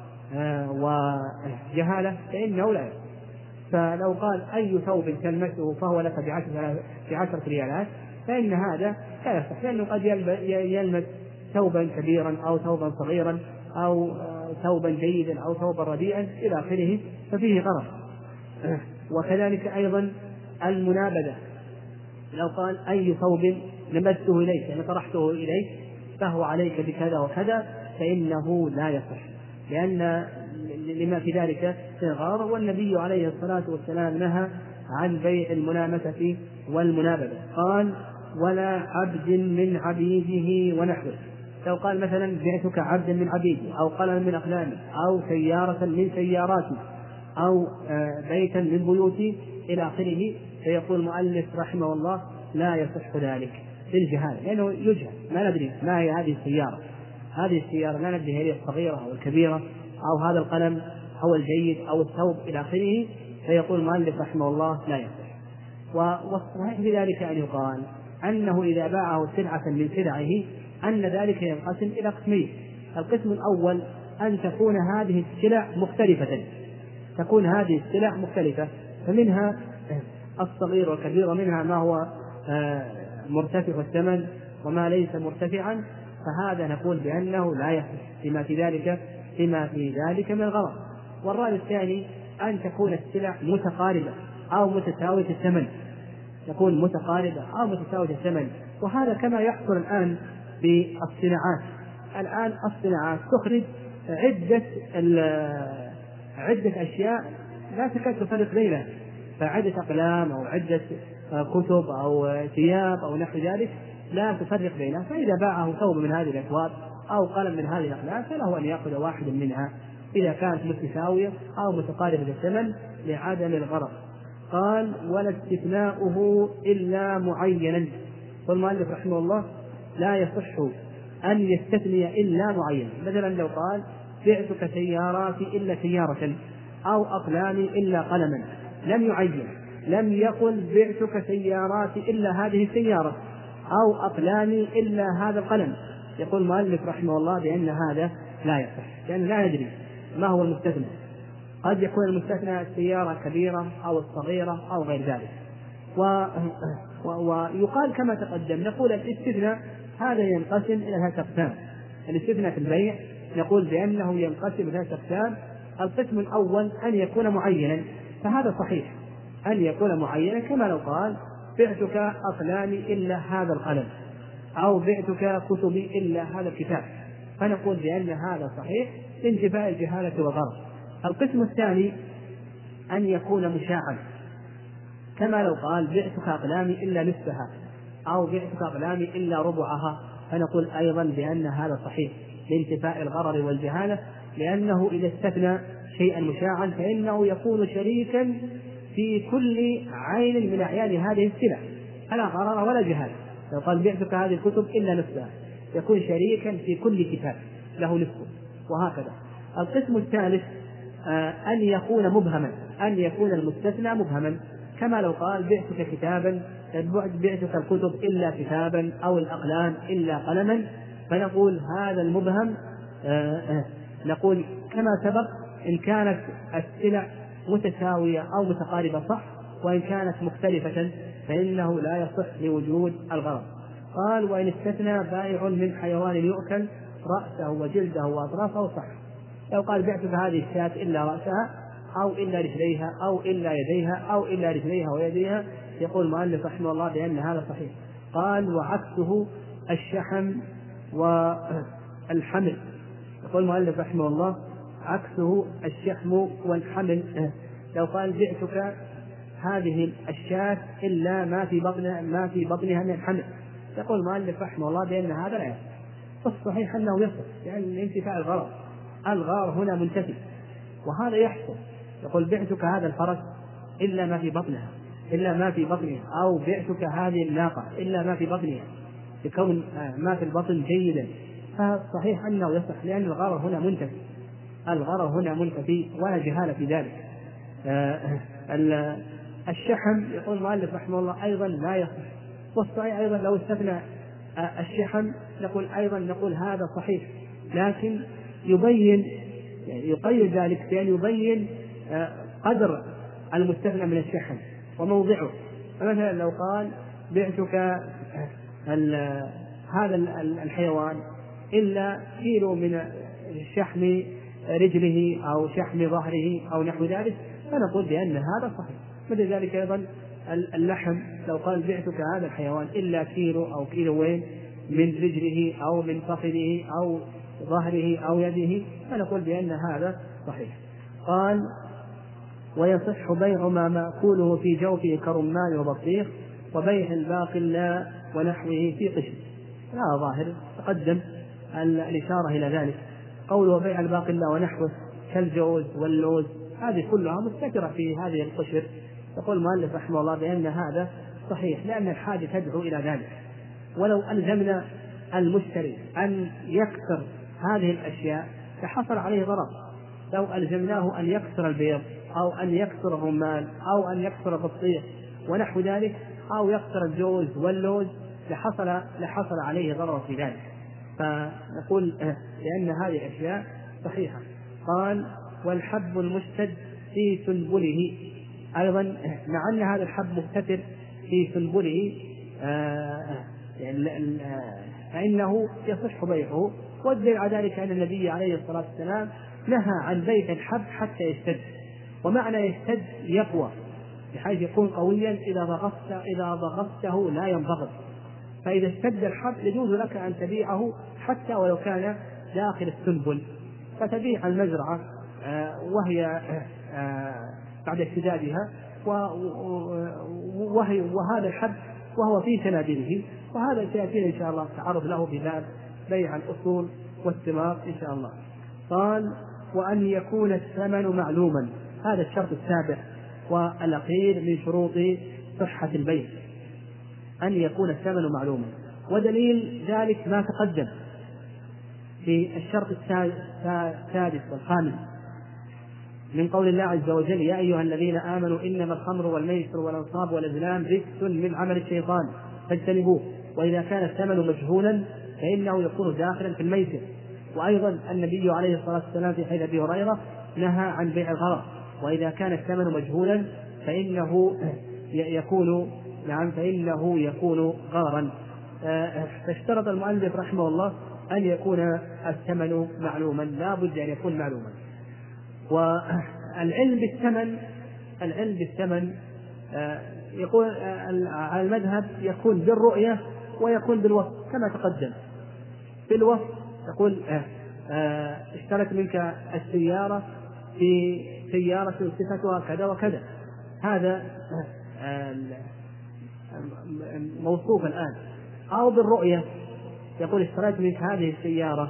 وجهالة فإنه لا يصح. فلو قال أي ثوب تلمسه فهو لك بعشرة ريالات فإن هذا لا يصح، لأنه قد يلمس ثوبا كبيرا أو ثوبا صغيرا أو ثوبا جيدا أو ثوبا رديئا إلى آخره، ففيه غرر. وكذلك أيضا المنابذة، لو قال أي ثوب لمسته إليك يعني طرحته إليك فهو عليك بكذا وكذا فإنه لا يصح، لأن لما في ذلك غرر. والنبي عليه الصلاة والسلام نهى عن بيع الملامسة والمنابذة. قال: ولا عبد من عبيده ونحوه. لو قال مثلا بعتك عبدا من عبيدي أو قلم من أقلامي أو سيارة من سياراتي أو بيتا من بيوتي إلى آخره، فيقول المؤلف رحمه الله: لا يصح ذلك بالجهالة، لأنه يجهل، ما ندري ما هي هذه السيارة، هذه السيارة لا ندري هي الصغيرة أو الكبيرة أو هذا القلم أو الجيد أو الثوب إلى آخره، فيقول المؤلف رحمه الله: لا يصح. والصحيح في ذلك أن يقال أنه إذا باعه سلعة من سلعه أن ذلك ينقسم إلى قسمين. القسم الأول أن تكون هذه السلع مختلفة، تكون هذه السلع مختلفة، فمنها الصغير والكبير، ومنها ما هو مرتفع الثمن وما ليس مرتفعا، فهذا نقول بأنه لا يصح فيما في ذلك فيما في ذلك من غرض. والرأي الثاني أن تكون السلع متقاربة أو متساوية الثمن، تكون متقاربة أو متساوية الثمن، وهذا كما يحصل الآن بالصناعات. الآن الصناعات تخرج عدة عدة أشياء لا تكاد تفرق بينها، فعدة أقلام أو عدة كتب أو ثياب أو نحو ذلك لا تفرق بينها، فإذا باعه ثوب من هذه الأثواب أو قلم من هذه الأقلام فله أن يأخذ واحد منها إذا كانت متساوية أو متقاربة الثمن لعدم الغرض. قال: ولا استثناؤه إلا معينا. والمؤلف رحمه الله لا يصح أن يستثني إلا معينا. مثلا لو قال: بعتك سياراتي إلا سيارة، أو أقلامي إلا قلما، لم يعين، لم يقل بعتك سياراتي إلا هذه السيارة أو أقلامي إلا هذا القلم. يقول المؤلف رحمه الله بأن هذا لا يصح، لأن لا ندري ما هو المستثنى، قد يكون المستثنى السيارة الكبيرة أو الصغيرة أو غير ذلك. و... و... ويقال كما تقدم، نقول الاستثناء هذا ينقسم إلى ثلاثة أقسام. الاستثناء في البيع نقول بأنه ينقسم إلى ثلاثة أقسام. القسم الأول أن يكون معينا، فهذا صحيح أن يكون معينا، كما لو قال: بعتك أقلامي إلا هذا القلم، أو بعتك كتبي إلا هذا الكتاب، فنقول بأن هذا صحيح لانتفاء الجهالة والغرض. القسم الثاني أن يكون مشاعا، كما لو قال: بعتك أقلامي إلا نصفها، أو بعتك أقلامي إلا ربعها، فنقول أيضا بأن هذا صحيح لانتفاء الغرر والجهالة، لأنه إذا استثنى شيئا مشاعا فإنه يكون شريكا في كل عين من أعيان هذه السلع، فلا غرر ولا جهالة. لو قال: بعتك هذه الكتب إلا نصفها، يكون شريكا في كل كتاب له نصفه، وهكذا. القسم الثالث آه أن يكون مبهما، أن يكون المستثنى مبهما، كما لو قال: بعتك كتابا، بعتك الكتب إلا كتابا، أو الأقلام إلا قلما، فنقول هذا المبهم آه آه نقول كما سبق: إن كانت السلع متساوية أو متقاربة صح، وإن كانت مختلفة فإنه لا يصح لوجود الغرض. قال: وإن استثنى بائع من حيوان يؤكل رأسه وجلده وأطرافه صح. لو قال: بعتك هذه الشاة إلا رأسها، أو إلا رجليها، أو إلا يديها، أو إلا رجليها ويديها، يقول المؤلف رحمه الله بأن هذا صحيح. قال: وعكسه الشحم والحمل. يقول المؤلف رحمه الله: عكسه الشحم والحمل. لو قال: بعتك هذه الشاة إلا ما في بطن ما في بطنها من الحمل، يقول المؤلف رحمه الله بأن هذا لا يصح. والصحيح أنه يصح، يعني انتفاء الغرض، الغرض هنا منتفي، وهذا يحصل. يقول: بعتك هذا الفرس إلا ما في بطنها إلا ما في بطنها، أو بعتك هذه الناقة إلا ما في بطنها، لكون ما في البطن جيدا، فصحيح أنه يصح، لأن الغرض هنا منتفي، الغرض هنا منتفي ولا جهالة في ذلك. الشحم يقول المؤلف رحمه الله أيضا لا يصح. والصحيح أيضا لو استثنى الشحم نقول أيضا نقول هذا صحيح، لكن يبين يعني يقيد ذلك بأن يبين قدر المستثنى من الشحم وموضعه. فمثلا لو قال: بعتك هذا الحيوان إلا كيلو من شحم رجله أو شحم ظهره أو نحو ذلك، فنقول بأن هذا صحيح. مثل ذلك أيضا اللحم، لو قال: بعتك هذا الحيوان إلا كيلو أو كيلوين من رجله أو من فخذه أو ظهره أو يده، فنقول بأن هذا صحيح. قال: ويصح بيع ما مأكوله في جوفه كرمان وبطيخ، وبيع الباقي لا ونحوه في قشر. لا ظاهر تقدم الإشارة إلى ذلك. قوله بيع الباقي لا ونحوه كالجوز واللوز، هذه كلها مستترة في هذه القشر. يقول المؤلف رحمه الله بأن هذا صحيح، لأن الحاجة تدعو إلى ذلك. ولو ألزمنا المشتري أن يكسر هذه الأشياء لحصل عليه ضرر. لو ألزمناه أن يكسر البيض، أو أن يكسر الرمان، أو أن يكسر البطيخ ونحو ذلك، أو يكسر الجوز واللوز، لحصل لحصل عليه ضرر في ذلك. فنقول لأن هذه الأشياء صحيحة. قال: والحب المشتد في سنبله أيضا، مع أن هذا الحب مستتر في سنبله فإنه يصح بيعه. والدليل على ذلك أن النبي عليه الصلاة والسلام نهى عن بيع الحب حتى يشتد، ومعنى يشتد يقوى بحيث يكون قويا، إذا ضغطت إذا ضغطته لا ينضغط. فإذا اشتد الحب يجوز لك أن تبيعه حتى ولو كان داخل السنبل، فتبيع المزرعة وهي بعد اشتدادها وهي وهذا الحب وهو في سنابله، وهذا سيأتينا إن شاء الله تعرض له بباب بيع الأصول والثمار إن شاء الله. قال: وأن يكون الثمن معلوما، هذا الشرط السابع والأخير من شروط صحة البيع، أن يكون الثمن معلوما. ودليل ذلك ما تقدم في الشرط السادس والخامس من قول الله عز وجل: يا أيها الذين آمنوا إنما الخمر والميسر والأنصاب والأزلام رجس من عمل الشيطان فاجتنبوه. وإذا كان الثمن مجهولا فإنه يكون داخلا في الميسر. وأيضا النبي عليه الصلاة والسلام في حديث أبي هريرة نهى عن بيع الغرر. وإذا كان الثمن مجهولا فإنه يكون نعم فإنه يكون غررا. فاشترط المؤلف رحمه الله أن يكون الثمن معلوما، لا بد أن يكون معلوما. والعلم بالثمن العلم بالثمن يقول على المذهب يكون بالرؤية ويكون بالوصف كما تقدم. بالوصف يقول اشتريت منك السيارة في سيارة صفتها كذا وكذا، هذا موصوف الآن. أو بالرؤية يقول اشتريت منك هذه السيارة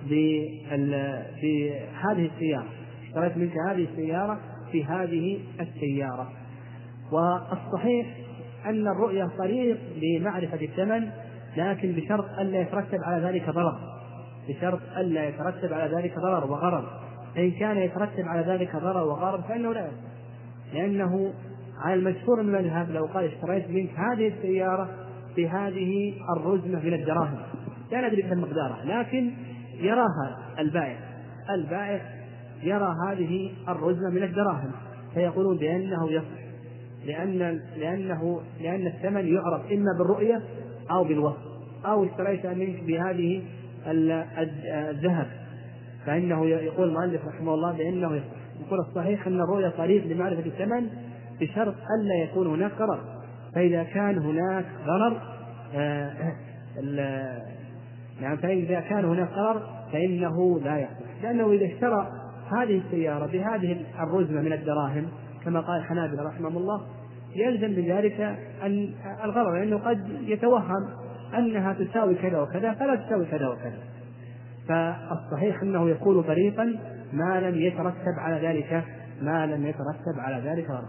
في هذه السيارة اشتريت منك هذه السيارة في هذه السيارة. والصحيح أن الرؤية طريق لمعرفة الثمن، لكن بشرط ألا يترتب على ذلك ضرر بشرط ألا يترتب على ذلك ضرر وغرر. فإن كان يترتب على ذلك ضرر وغرر فإنه لا يصح، لأنه على المشهور من المذهب لو قال اشتريت منك هذه السيارة بهذه الرزمة من الدراهم، لا ندري كم مقدارها، لكن يراها البائع البائع يرى هذه الرزمة من الدراهم، فيقولون بأنه يصح، لأن لأنه لأن الثمن يعرف إما بالرؤية أو بالوصف. أو اشتريت منك بهذه الذهب، فإنه يقول المؤلف رحمه الله بأنه يصح. يقول الصحيح أن الرؤية طريق لمعرفة الثمن بشرط ألا يكون هناك غرر. فإذا كان هناك غرر يعني فإذا كان هناك غرر فإنه لا يصح، لأنه إذا اشترى هذه السيارة بهذه الرزمة من الدراهم كما قال الحنابلة رحمهم الله يلزم بذلك أن الغرر، لأنه قد يتوهم أنها تساوي كذا وكذا فلا تساوي كذا وكذا. فالصحيح أنه يكون طريقا ما لم يترتب على ذلك ما لم يترتب على ذلك غرر.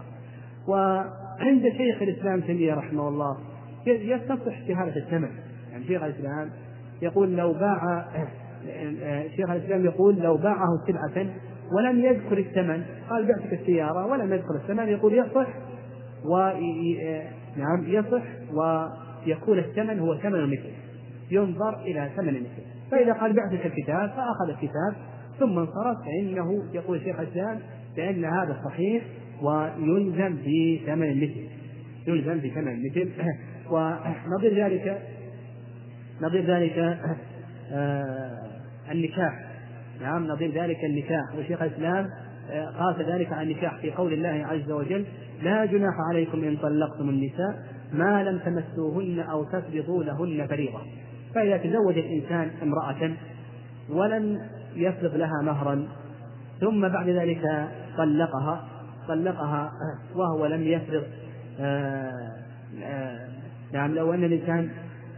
وعند شيخ الإسلام تيمية رحمه الله يستصح شهادة الثمن. يعني شيخ الإسلام يقول لو باع شيخ الإسلام يقول لو باعه سلعة ولم يذكر الثمن، قال بعتك السيارة ولم يذكر الثمن، يقول يصح و نعم يصح ويكون الثمن هو ثمن المثل، ينظر إلى ثمن المثل. فإذا قال بعتك الكتاب فأخذ الكتاب ثم انصرف فإنه يقول شيخ الإسلام بأن هذا صحيح ويلزم بثمن المثل يلزم بثمن المثل. ونظير ذلك نظير ذلك آه النكاح. نعم نظير ذلك النكاح. وشيخ الإسلام قاس ذلك عن النكاح في قول الله عز وجل: لا جناح عليكم إن طلقتم النساء ما لم تمسوهن أو تفرضوا لهن فريضة. فإذا تزوج الإنسان امرأة ولم يفرض لها مهرا ثم بعد ذلك طلقها طلقها وهو لم يفرض آآ آآ نعم لو أن الإنسان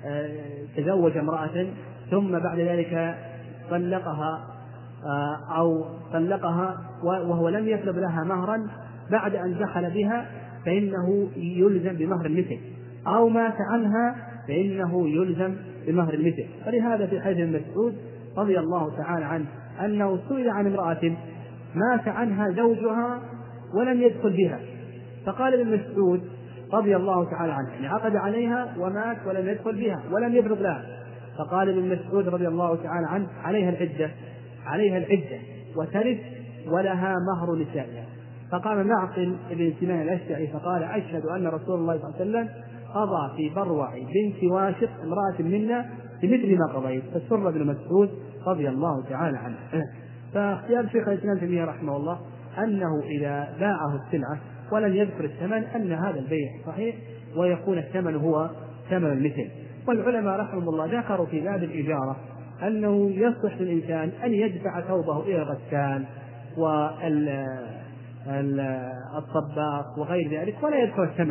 تزوج امرأة ثم بعد ذلك طلقها أو طلقها وهو لم يفرض لها مهرا بعد أن دخل بها فإنه يلزم بمهر المثل، أو مات عنها فإنه يلزم بمهر المثل. فلهذا في حديث ابن مسعود رضي الله تعالى عنه أنه سئل عن امرأة مات عنها زوجها ولم يدخل بها، فقال ابن مسعود رضي الله تعالى عنه يعني عقد عليها ومات ولم يدخل بها ولم يفرض لها، فقال ابن مسعود رضي الله تعالى عنه عليها العدة عليها العدة وترث ولها مهر نسائها. فقام معقل ابن سنان الأشجعي فقال: أشهد أن رسول الله صلى الله عليه وسلم قضى في بروع بنت واشق امرأة منا بمثل ما قضيت. فسر ابن مسعود رضي الله تعالى عنه. فاختيار شيخ الإسلام تيمية رحمه الله أنه إذا باعه السلعة ولم يذكر الثمن أن هذا البيع صحيح ويكون الثمن هو ثمن المثل. والعلماء رحمهم الله ذكروا في باب الإجارة أنه يصح للإنسان أن يدفع ثوبه إلى الغسال والطباخ وغير ذلك ولا يدفع الثمن،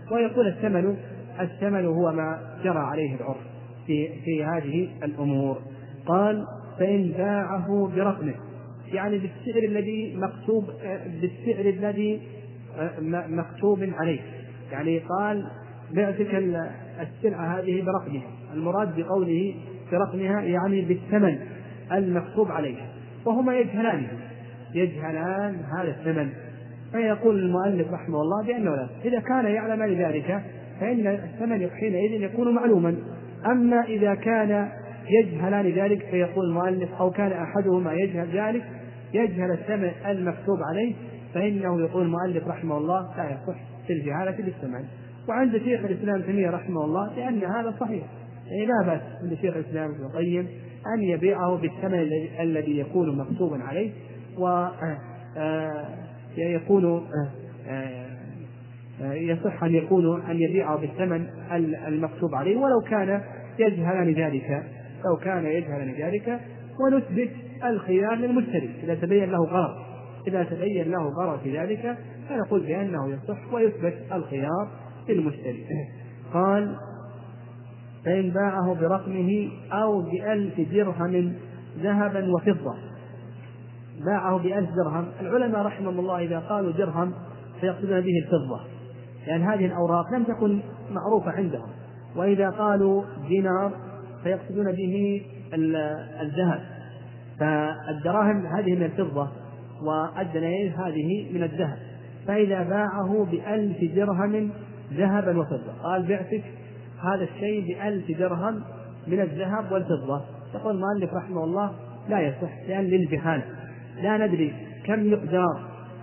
ويقول الثمن الثمن هو ما جرى عليه العرف في في هذه الأمور. قال فإن باعه برقمه، يعني بالسعر الذي مكتوب بالسعر الذي مكتوب عليه، يعني قال بعتك السلعة هذه برقمها، المراد بقوله برقمها يعني بالثمن المكتوب عليها، وهما يجهلان يجهلان هذا الثمن. فيقول المؤلف رحمه الله بأنه لا، إذا كان يعلم ذلك فإن الثمن حينئذ يكون معلوما. أما إذا كان يجهلان ذلك فيقول المؤلف أو كان أحدهما يجهل ذلك يجهل الثمن المكتوب عليه، فإنه يقول المؤلف رحمه الله لا يصح في الجهالة بالثمن. وعند شيخ الإسلام ابن تيمية رحمه الله لأن هذا صحيح، يعني لا بأس عند شيخ الإسلام ابن القيم أن يبيعه بالثمن الذي يكون مكتوبا عليه، ويكون يصح أن يكون أن يبيعه بالثمن المكتوب عليه ولو كان يجهلان ذلك لو كان يجهلان ذلك ونثبت الخيار للمشتري إذا تبين له غرض إذا تبين له غرض في ذلك فنقول بأنه يصح ويثبت الخيار للمشتري. قال فإن باعه برقمه أو بألف درهم ذهبا وفضة. باعه بألف درهم، العلماء رحمهم الله إذا قالوا درهم فيقصدون به الفضة، لأن يعني هذه الأوراق لم تكن معروفة عندهم، وإذا قالوا دينار فيقصدون به الذهب، فالدراهم هذه من الفضة والدنانير هذه من الذهب. فإذا باعه بألف درهم ذهبا وفضة، قال بعتك هذا الشيء بألف درهم من الذهب والفضة، يقول المؤلف رحمه الله لا يصح، لأن للجهالة لا ندري كم مقدار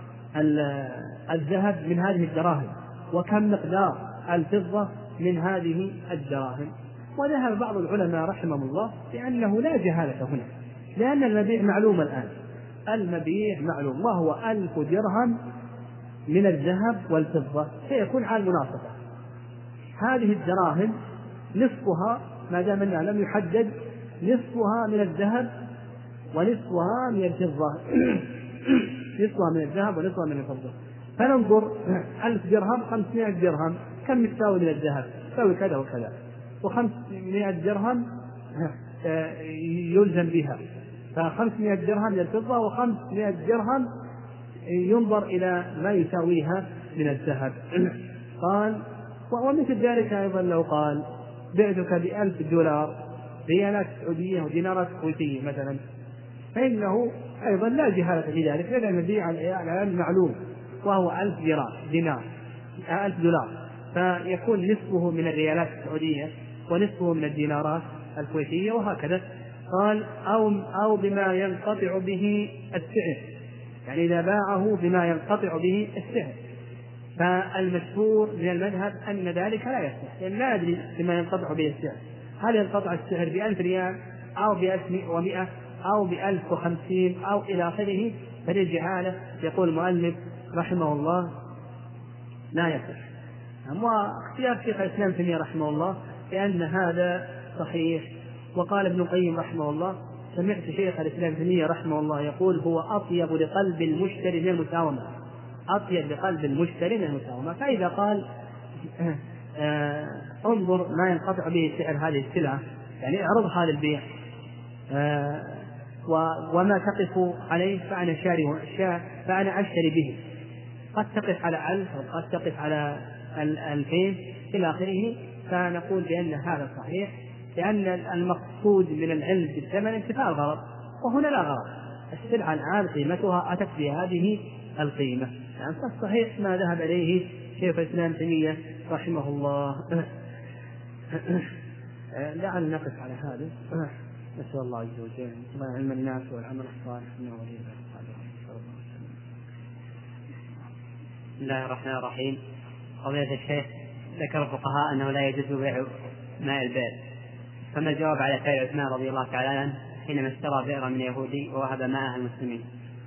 الذهب من هذه الدراهم وكم مقدار الفضة من هذه الدراهم. وذهب بعض العلماء رحمهم الله بأنه لا جهالة هنا، لأن المبيع معلوم الآن، المبيع معلوم وهو ألف درهم من الذهب والفضة، سيكون على المناصفة. هذه الدراهم نصفها ما دام أنها لم يحدد نصفها من الذهب ونصفها من الفضة نصفها من الذهب ونصفها من الفضة، فننظر ألف درهم خمسمائة درهم كم يساوي من الذهب؟ يساوي كذا وكذا، وخمسمائة درهم يلزم بها، فخمسمائة درهم للفضة وخمسمائة درهم ينظر إلى ما يساويها من الذهب. قال ومثل ذلك أيضا لو قال بعتك بألف دولار ريالات سعودية ودينارات كويتية مثلا، فإنه أيضا لا جهالة في ذلك، لأن المبيع الآن معلوم وهو ألف دينار دينار ألف دولار، فيكون نصفه من الريالات السعودية ونصفه من الدينارات الكويتية وهكذا. قال أو أو بما ينقطع به السعر، يعني إذا باعه بما ينقطع به السعر، فالمشهور من المذهب أن ذلك لا يصح، لأن لا ندري بما ينقطع به السعر، هل ينقطع السعر بألف ريال أو بألف ومئة أو بألف وخمسين أو إلى آخره، فللجهالة يقول المؤلف رحمه الله لا يصح. واختيار شيخ الإسلام ابن تيمية رحمه الله بأن هذا صحيح. وقال ابن القيم رحمه الله سمعت شيخ الإسلام ابن تيمية رحمه الله يقول هو أطيب لقلب المشتري من المساومة، أطيب لقلب المشتري من المساومة. فإذا قال آه انظر ما ينقطع به سعر هذه السلعة، يعني اعرضها للبيع آه وما تقف عليه فأنا شاري فأنا أشتري به، قد تقف على ألف أو قد تقف على ألفين إلى آخره، فنقول بأن هذا صحيح، لأن المقصود من العلم بالثمن انتفاء الغرض، وهنا لا غرض، السلعة الآن قيمتها أتت بهذه القيمة، يعني فالصحيح ما ذهب إليه شيخ الإسلام ابن تيمية رحمه الله. لعل نقف على هذا، نسأل الله عز وجل ما علم الناس والعمل الصالح إنه ولي ذلك. بسم الله الرحمن الرحيم. قضية الشيخ ذكر الفقهاء أنه لا يجوز بيع ماء البئر، فما الجواب على فعل عثمان رضي الله تعالى عنه حينما اشترى بئرا من يهودي ووهب ماءها المسلمين؟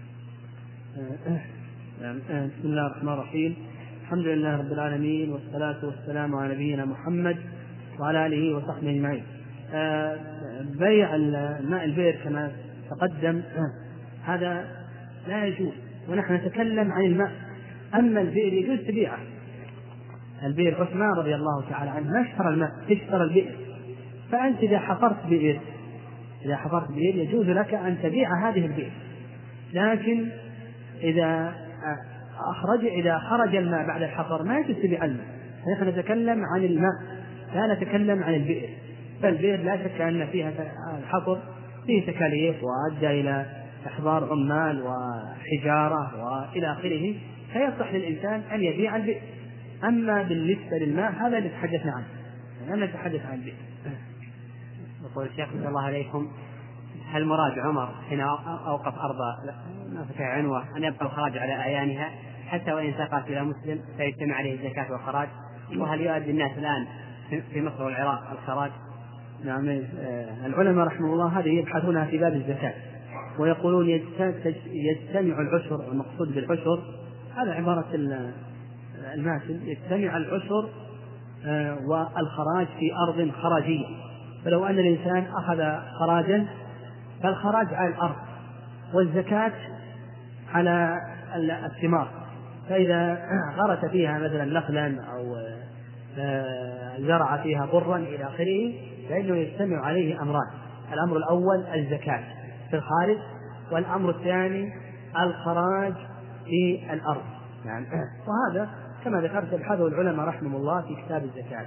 بسم الله الرحمن الرحيم. الحمد لله رب العالمين، والصلاة والسلام على نبينا محمد وعلى آله وصحبه أجمعين. بيع ماء البئر كما تقدم هذا لا يجوز، ونحن نتكلم عن الماء، أما البئر يجوز تبيعه، البئر عثمان رضي الله تعالى عنه ما اشترى الماء، اشترى البئر. فأنت إذا حفرت بئر إذا حفرت بئر يجوز لك أن تبيع هذه البئر، لكن إذا أخرج إذا خرج الماء بعد الحفر ما يجوز تبيع الماء. نحن نتكلم عن الماء لا نتكلم عن البئر. فالبئر لا شك أن فيها الحفر فيه تكاليف وأدى إلى إحضار عمال وحجارة وإلى آخره، فيصح للإنسان أن يبيع البئر. أما بالنسبة للماء هذا اللي تحدثنا عنه، لم نتحدث عن البئر. يقول الشيخ صلى الله عليكم: هل مراد عمر حين أوقف أرض فتح عنوة أن يبقى الخراج على أعيانها حتى وإن سقط إلى مسلم فيجتمع عليه الزكاة والخراج؟ وهل يؤدي الناس الآن في مصر والعراق الخراج؟ نعم، العلماء رحمه الله هذه يبحثونها في باب الزكاة ويقولون يجتمع العشر. المقصود بالعشر هذا عبارة الماثل، يجتمع العشر والخراج في أرض خراجية. فلو أن الإنسان أخذ خراجا فالخراج على الأرض والزكاة على الثمار. فإذا غرس فيها مثلا نخلا أو زرع فيها برا إلى آخره فإنه يجتمع عليه أمران: الأمر الأول الزكاة في الخارج، والأمر الثاني الخراج في الأرض. يعني وهذا كما ذكرت يبحثه العلماء رحمه الله في كتاب الزكاة.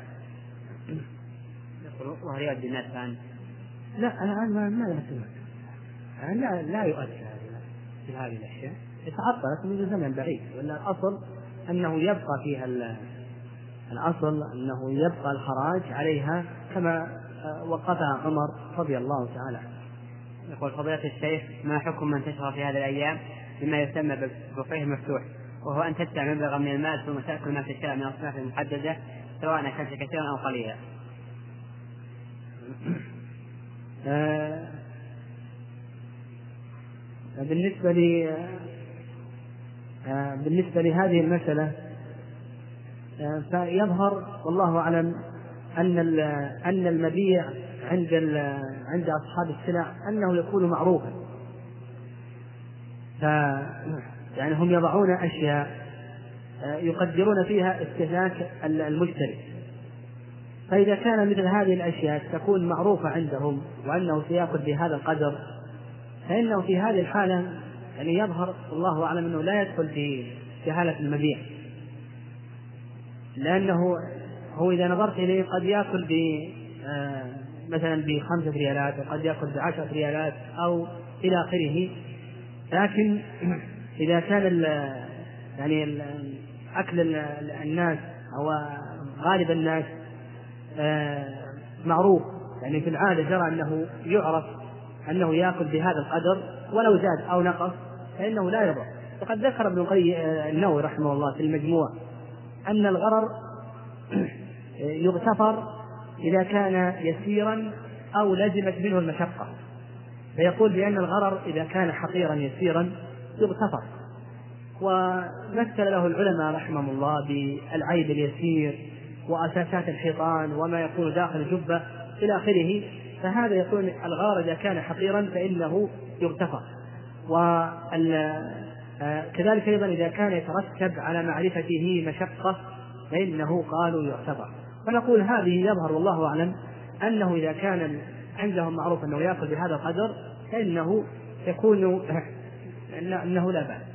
وهل يؤدي الناس الآن؟ لا الآن ما ما يؤدي، لا لا يؤدي في هذه الأشياء، يتعطلت منذ زمن بعيد. ولا الأصل أنه يبقى فيها الأصل أنه يبقى الخراج عليها كما وقفها عمر رضي الله تعالى عنه. يقول فضيلة الشيخ: ما حكم من تشرب في هذه الأيام بما يسمى بالبوفيه المفتوح، وهو أن تدفع مبلغا من المال ثم تأكل ما تشاء من أصناف محددة سواء كانت كثيرا أو قليلا؟ آه بالنسبة لي آه بالنسبة لهذه المسألة آه فيظهر والله أعلم أن أن المبيع عند عند أصحاب السلع أنه يكون معروفا. ف يعني هم يضعون أشياء يقدرون فيها استهلاك المشتري، فإذا كان مثل هذه الأشياء تكون معروفة عندهم وأنه سيأخذ بهذا القدر، فإنه في هذه الحالة يعني يظهر والله أعلم أنه لا يدخل في جهالة المبيع، لأنه هو إذا نظرت إليه قد يأكل ب مثلا بخمسة ريالات وقد يأكل بعشرة ريالات أو إلى آخره. لكن إذا كان ال يعني ال أكل الناس أو غالب الناس معروف، يعني في العادة جرى أنه يعرف أنه يأكل بهذا القدر ولو زاد أو نقص فإنه لا يضر. وقد ذكر ابن النووي رحمه الله في المجموع أن الغرر يغتفر إذا كان يسيرا أو لزمت منه المشقة، فيقول بأن الغرر إذا كان حقيرا يسيرا يغتفر. ومثل له العلماء رحمهم الله بالعيب اليسير وأساسات الحيطان وما يكون داخل الجبة إلى آخره، فهذا يكون الغرر إذا كان حقيرا فإنه يغتفر. وكذلك أيضا إذا كان يترتب على معرفته مشقة فإنه قالوا يغتفر. فنقول هذه يظهر والله أعلم أنه إذا كان عندهم معروف أنه يأكل بهذا القدر فإنه يكون أنه لا بأس.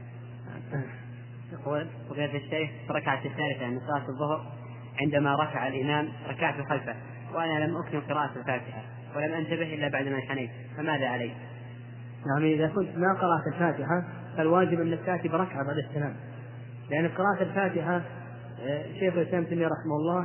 يقول فضيلة الشيخ: ركعة الثالثة من صلاة الظهر عندما ركع الإمام ركعت خلفه وأنا لم أكمل قراءة الفاتحة ولم أنتبه إلا بعدما انحنيت، فماذا علي؟ يعني إذا كنت ما قرأت الفاتحة فالواجب أن تأتي بركعة بعد السلام، لأن قراءة الفاتحة شيخ الإسلام تيمية رحمه الله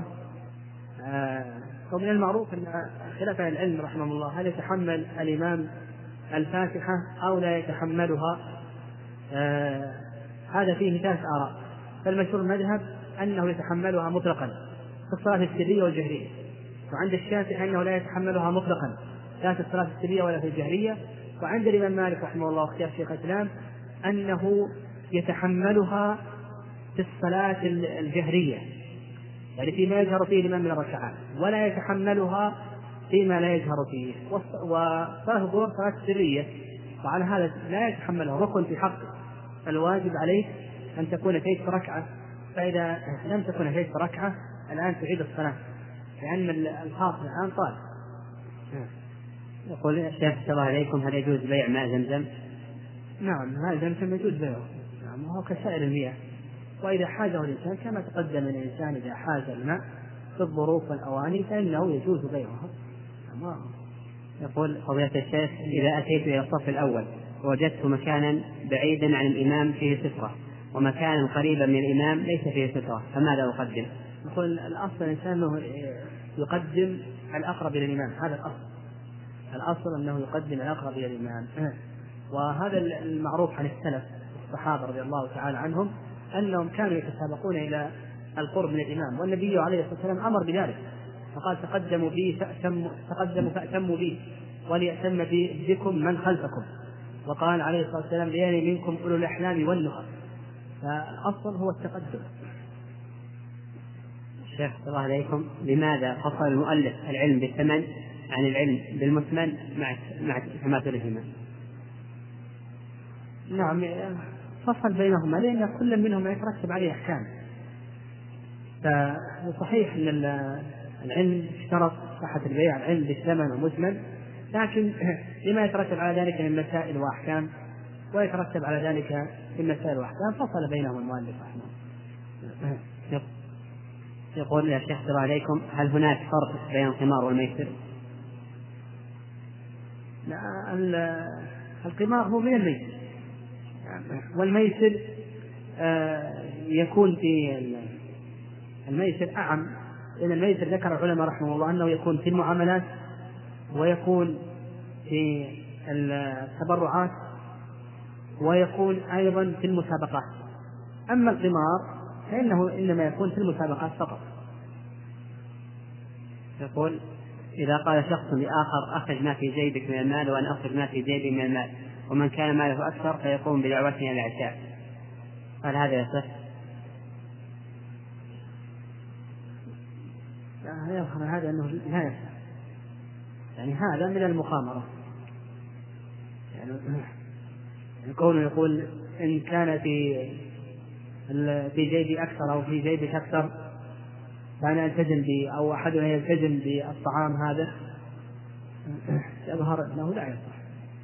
ومن المعروف أن خلاف العلم رحمه الله هل يتحمل الإمام الفاتحة أو لا يتحملها، آه هذا فيه ثلاث آراء. فالمشهور المذهب أنه يتحملها مطلقا في الصلاة السرية والجهرية، وعند الشافعي أنه لا يتحملها مطلقا لا في الصلاة السرية ولا في الجهرية، وعند الإمام مالك رحمه الله واختيار شيخ الإسلام أنه يتحملها في الصلاة الجهرية، يعني فيما يجهر فيه الإمام من الركعات، ولا يتحملها فيما لا يجهر فيه. وصلاة الظهر صلاة سرية، وعلى هذا لا يتحملها ركن في حقه، فالواجب عليه أن تكون كيف ركعة فإذا لم تكن أتيت بركعة الآن تعيد الصلاة لأن الحاصل الآن طال. يقول الشيخ صلى الله عليكم هل يجوز بيع ماء زمزم؟ نعم ماء زمزم يجوز بيعه، نعم وهو كسائر المياه، وإذا حاجه الإنسان كما تقدم من الإنسان إذا حاز الماء في الظروف والأواني فإنه يجوز بيعه. يقول فضيلة الشيخ إذا أتيت إلى الصف الأول وجدت مكانا بعيدا عن الإمام فيه سترة ومكانا قريبا من الإمام ليس فيه سترة فماذا أقدم؟ يقول الأصل الإنسان أنه يقدم الأقرب إلى الإمام، هذا الأصل، الأصل أنه يقدم الأقرب إلى الإمام، وهذا المعروف عن السلف الصحابة رضي الله تعالى عنهم أنهم كانوا يتسابقون إلى القرب من الإمام، والنبي عليه الصلاة والسلام أمر بذلك فقال تقدموا بي فأتموا تقدموا فأتموا بي وليأتم بكم من خلفكم، وقال عليه الصلاة والسلام ليالي منكم أولو الأحلام والنهى، فالأصل هو التقدم. الشيخ صلى الله عليكم لماذا فصل المؤلف العلم بالثمن عن العلم بالمثمن مع مع تماثلهما؟ نعم فصل بينهما لأن كل منهما يترتب عليه أحكام، فصحيح أن العلم اشترط صحة البيع العلم بالثمن والمثمن، لكن لما يترتب على ذلك من مسائل وأحكام ويترتب على ذلك من مسائل وأحكام فصل بينهما المؤلف رحمه الله. يقول يا شيخ صلى الله عليكم هل هناك فرق بين القمار والميسر؟ لا القمار هو من الميسر، والميسر يكون في الميسر أعم، لأن الميسر ذكر العلماء رحمه الله أنه يكون في المعاملات ويكون في التبرعات ويكون أيضا في المسابقات، أما القمار فإنه إنما يكون في المسابقات فقط. يقول إذا قال شخص لآخر أخرج ما في جيبك من المال وأنا أخرج ما في جيبي من المال ومن كان ماله أكثر فيقوم بدعوتنا العشاء، هل هذا يصح؟ لا يظهر هذا أنه لا يصح، يعني هذا من المخامرة، يعني كونه يقول إن كان في في جيبي أكثر أو في جيبك أكثر فأنا ألتزم بي أو أحدنا يلتزم بالطعام هذا، يظهر أنه لا يصح.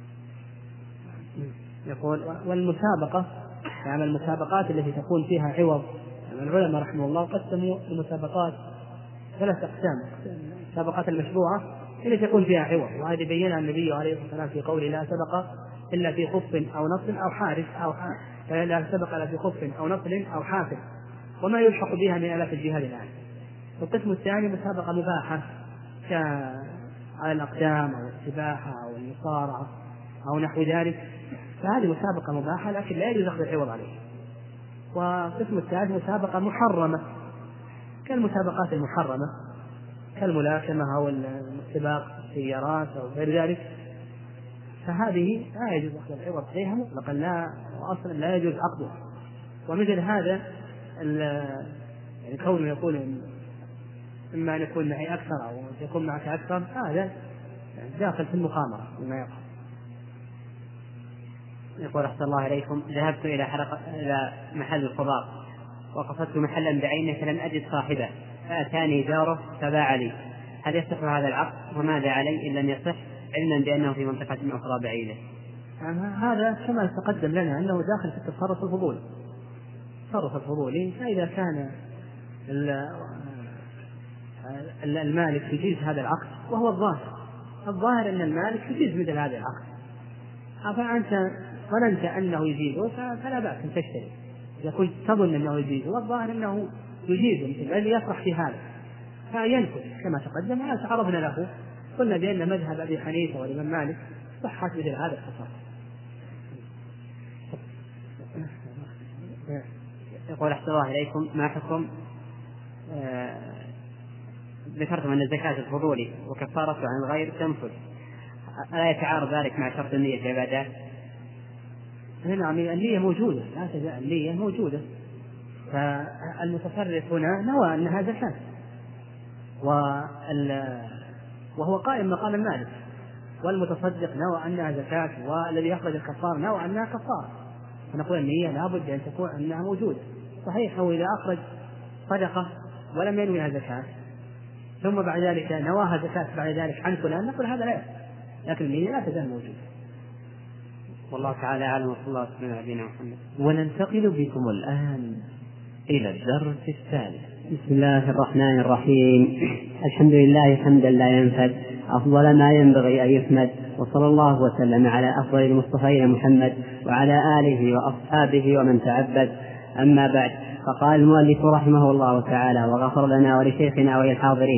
يقول والمسابقة يعني المسابقات التي تكون فيها عوض، يعني العلماء رحمه الله قسموا المسابقات ثلاث أقسام: المسابقات المشروعة التي تكون فيها عوض، وهذه بينها النبي عليه الصلاة والسلام في قوله لا سبق إلا في خف أو نصل أو حارس أو لا سبق إلا في خف أو نصل أو حافل، وما يلحق بها من آلاف الجهاد الآن. والقسم الثاني مسابقة مباحة كعلى الأقدام أو السباحة أو المصارعة أو نحو ذلك، فهذه مسابقة مباحة لكن لا يجوز أخذ العوض عليها. والقسم الثالث مسابقة محرمة كالمسابقات المحرمة كالملاكمة أو السباق السيارات أو غير ذلك، فهذه لا يجوز أخذ العوض عليها مطلقا، لا وأصلا لا يجوز عقدها. ومثل هذا يعني كونه يقول إما أن يكون معي أكثر أو يكون معك أكثر، هذا داخل في المخامرة بما يقع. يقول أحسن الله عليكم ذهبت إلى حلقة إلى محل الخضار وقصدت محلا بعينه فلم أجد صاحبه فأتاني جاره فباع لي، هل يصح هذا العقد وماذا علي إن لم يصح علما بأنه في منطقة أخرى بعيدة؟ يعني هذا كما تقدم لنا أنه داخل في التصرف الفضولي، التصرف الفضولي، فإذا كان المالك يجيز هذا العقد وهو الظاهر الظاهر أن المالك يجيز مثل هذا العقد، فأنت ظننت أنه يجيزه فلا بأس أن تشتري، إذا كنت تظن أنه يجيزه والظاهر أنه يجيزه مثل يفرح في هذا فينفذ كما تقدم. هذا تعرضنا له قلنا بأن مذهب أبي حنيفة والإمام مالك صحت مثل هذا التصرف. يقول أحسن الله إليكم ما حكم آه ذكرتم أن الزكاة الفضولي وكفارته عن الغير تنفذ، ألا يتعارض ذلك مع شرط النية في العبادات؟ نعم النية موجودة، لا تزال النية موجودة، فالمتصرف هنا نوى أنها زكاة وهو قائم مقام المالك، والمتصدق نوى أنها زكاة، والذي يخرج الكفار نوى أنها كفارة، فنقول النية لا بد أن تكون أنها موجودة، صحيح هو إذا أخرج صدقة ولم ينويها زكاة ثم بعد ذلك نواها زكاة بعد ذلك عن فلان نقول هذا لا يصح، لكن النية لا تزال موجودة. والله تعالى أعلم وصلى الله وسلم على نبينا محمد. وننتقل بكم الآن إلى الدرس الثالث. بسم الله الرحمن الرحيم. الحمد لله حمدا لا ينفد، أفضل ما ينبغي أن يحمد، وصلى الله وسلم على أفضل المصطفين محمد وعلى آله وأصحابه ومن تعبد. أما بعد، فقال المؤلف رحمه الله تعالى وغفر لنا ولشيخنا وللحاضرين: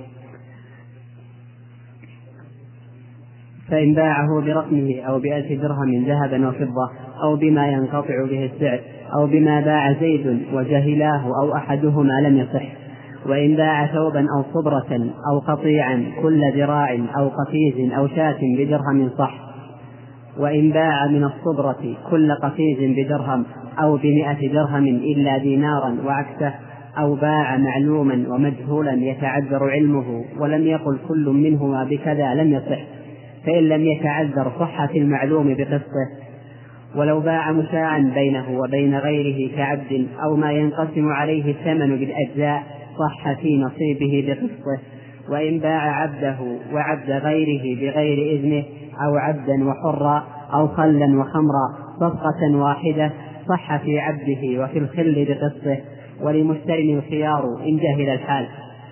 فإن باعه برقمه أو بألف درهم ذهبا وفضة أو بما ينقطع به السعر أو بما باع زيد وجهلاه أو أحدهما لم يصح. وإن باع ثوبا أو صبرة أو قطيعا كل ذراع أو قفيز أو شاة بدرهم صح. وإن باع من الصبرة كل قفيز بدرهم أو بمئة درهم إلا دينارا وعكسه، أو باع معلوما ومجهولا يتعذر علمه ولم يقل كل منهما بكذا لم يصح، فإن لم يتعذر صح في المعلوم بقسطه. ولو باع مشاعا بينه وبين غيره كعبد أو ما ينقسم عليه الثمن بالأجزاء صح في نصيبه بقسطه. وإن باع عبده وعبد غيره بغير إذنه أو عبدا وحرا أو خلا وخمرا صفقة واحدة صح في عبده وفي الخل بقسطه. ولمشتري الخيار إن جهل الحال.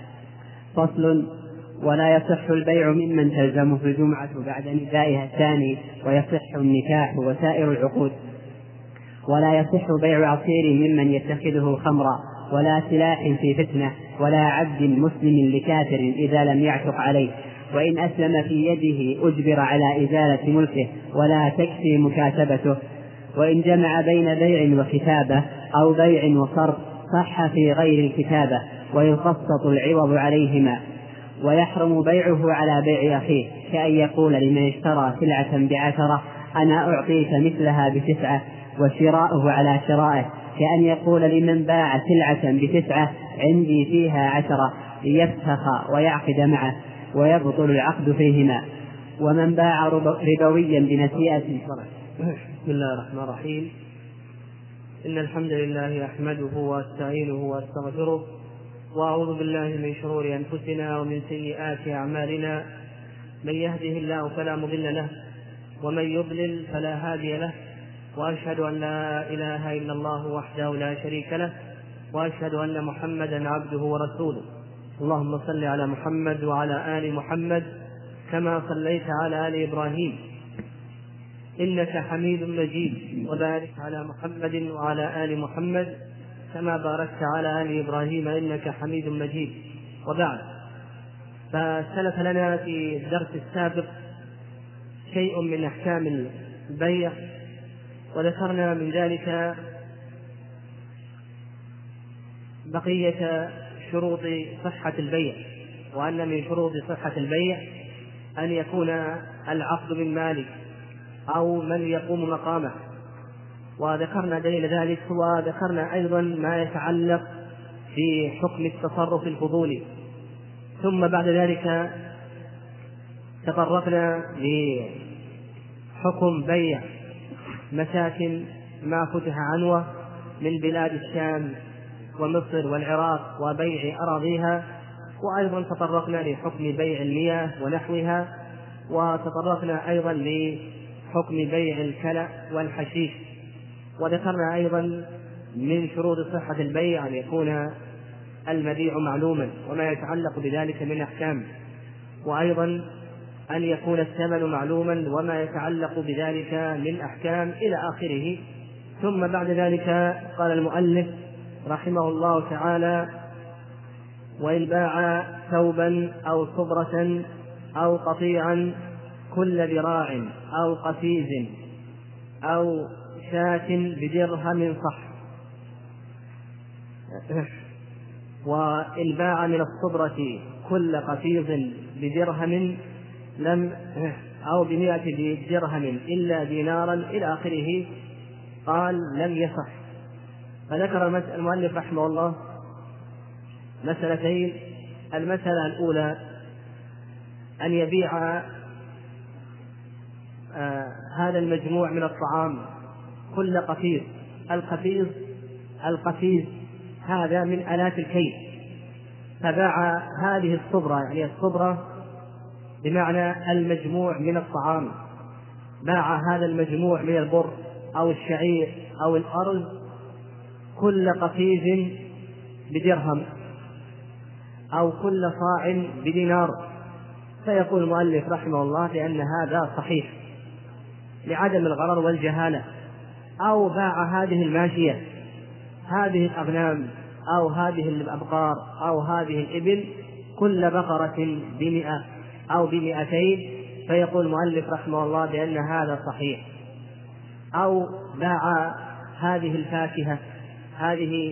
فصل: ولا يصح البيع ممن تلزمه الجمعة بعد ندائها الثاني، ويصح النكاح وسائر العقود. ولا يصح بيع عصير ممن يتخذه خمرا، ولا سلاح في فتنة، ولا عبد مسلم لكافر إذا لم يعتق عليه. وإن أسلم في يده أجبر على إزالة ملكه ولا تكفي مكاتبته. وإن جمع بين بيع وكتابة أو بيع وصرف صح في غير الكتابة، ويقسط العوض عليهما. ويحرم بيعه على بيع أخيه، كأن يقول لمن اشترى سلعة بعشرة أنا أعطيك مثلها بتسعة، وشراؤه على شرائه، كأن يقول لمن باع سلعة بتسعة عندي فيها عشرة، ليفسخ ويعقد معه ويبطل العقد فيهما. ومن باع ربويا بنسيئة. بسم الله الرحمن الرحيم. إن الحمد لله أحمده وأستعينه وأستغفره، وأعوذ بالله من شرور أنفسنا ومن سيئات أعمالنا، من يهده الله فلا مضل له ومن يضلل فلا هادي له. وأشهد أن لا إله إلا الله وحده لا شريك له، وأشهد أن محمدا عبده ورسوله. اللهم صل على محمد وعلى آل محمد كما صليت على آل إبراهيم إنك حميد مجيد، وبارك على محمد وعلى آل محمد كما باركت على آل إبراهيم إنك حميد مجيد. وبعد، فسلف لنا في الدرس السابق شيء من أحكام البيع، وذكرنا من ذلك بقية شروط صحة البيع، وأن من شروط صحة البيع أن يكون العقد من مالك أو من يقوم مقامه، وذكرنا دليل ذلك. وذكرنا أيضا ما يتعلق في حكم التصرف الفضولي. ثم بعد ذلك تطرقنا لحكم بيع مساكن ما فتح عنوة من بلاد الشام ومصر والعراق وبيع أراضيها، وأيضا تطرقنا لحكم بيع المياه ونحوها، وتطرقنا أيضا لحكم بيع الكلى والحشيش. وذكرنا أيضا من شروط صحة البيع أن يكون المبيع معلوما وما يتعلق بذلك من أحكام، وأيضا أن يكون الثمن معلوما وما يتعلق بذلك من أحكام إلى آخره. ثم بعد ذلك قال المؤلف رحمه الله تعالى: وإن باع ثوبا أو صبرة أو قطيعا كل ذراع أو قفيز أو شاة بدرهم صح. وإن باع من الصبرة كل قفيز بدرهم لم أو بمئة درهم إلا دينارا إلى آخره، قال لم يصح. فذكر المؤلف رحمه الله مسألتين. المسألة الأولى أن يبيع آه هذا المجموع من الطعام كل قفيز. القفيز القفيز هذا من آلات الكيل، فباع هذه الصبرة، يعني الصبرة بمعنى المجموع من الطعام، باع هذا المجموع من البر أو الشعير أو الأرز كل قفيز بدرهم أو كل صاع بدينار، فيقول المؤلف رحمه الله بأن هذا صحيح لعدم الغرر والجهالة. أو باع هذه الماشية، هذه الأغنام أو هذه الأبقار أو هذه الإبل كل بقرة بمئة أو بمئتين، فيقول المؤلف رحمه الله بأن هذا صحيح. أو باع هذه الفاكهة، هذه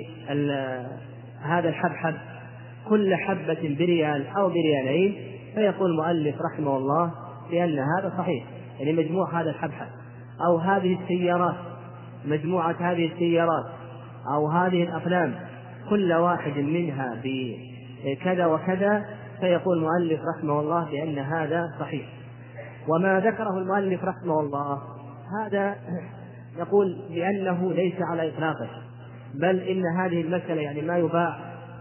هذا الحبحب كل حبة بريال أو بريالين، فيقول المؤلف رحمه الله بأن هذا صحيح، يعني مجموع هذا الحبحب. أو هذه السيارات، مجموعة هذه السيارات أو هذه الأفلام كل واحد منها بكذا وكذا، فيقول المؤلف رحمه الله بأن هذا صحيح. وما ذكره المؤلف رحمه الله هذا يقول بأنه ليس على إطلاقه، بل إن هذه المسألة يعني ما يباع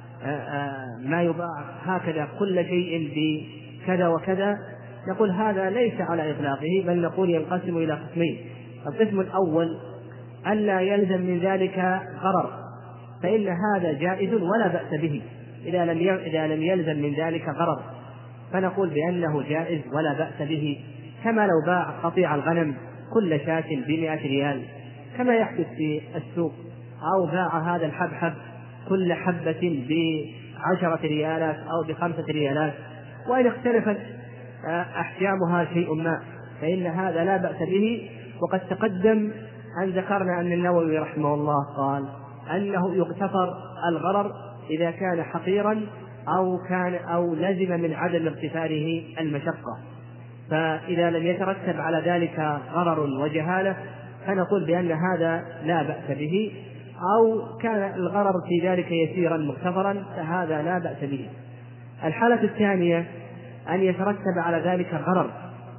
ما يباع هكذا كل شيء بكذا وكذا، نقول هذا ليس على إطلاقه، بل نقول ينقسم إلى قسمين. القسم الأول ألا يلزم من ذلك غرر، فإن هذا جائز ولا بأس به إذا لم إذا لم يلزم من ذلك غرر، فنقول بأنه جائز ولا بأس به، كما لو باع قطيع الغنم كل شاة بمئة ريال كما يحدث في السوق، أو باع هذا الحبحب كل حبة بعشرة ريالات أو بخمسة ريالات، وإن اختلفت أحجامها شيء ما فإن هذا لا بأس به. وقد تقدم أن ذكرنا أن النووي رحمه الله قال أنه يغتفر الغرر إذا كان حقيرا أو كان أو لزم من عدم اغتفاره المشقة، فإذا لم يترتب على ذلك غرر وجهالة فنقول بأن هذا لا بأس به، أو كان الغرر في ذلك يسيرا مغتفرا فهذا لا بأس به. الحالة الثانية أن يترتب على ذلك غرر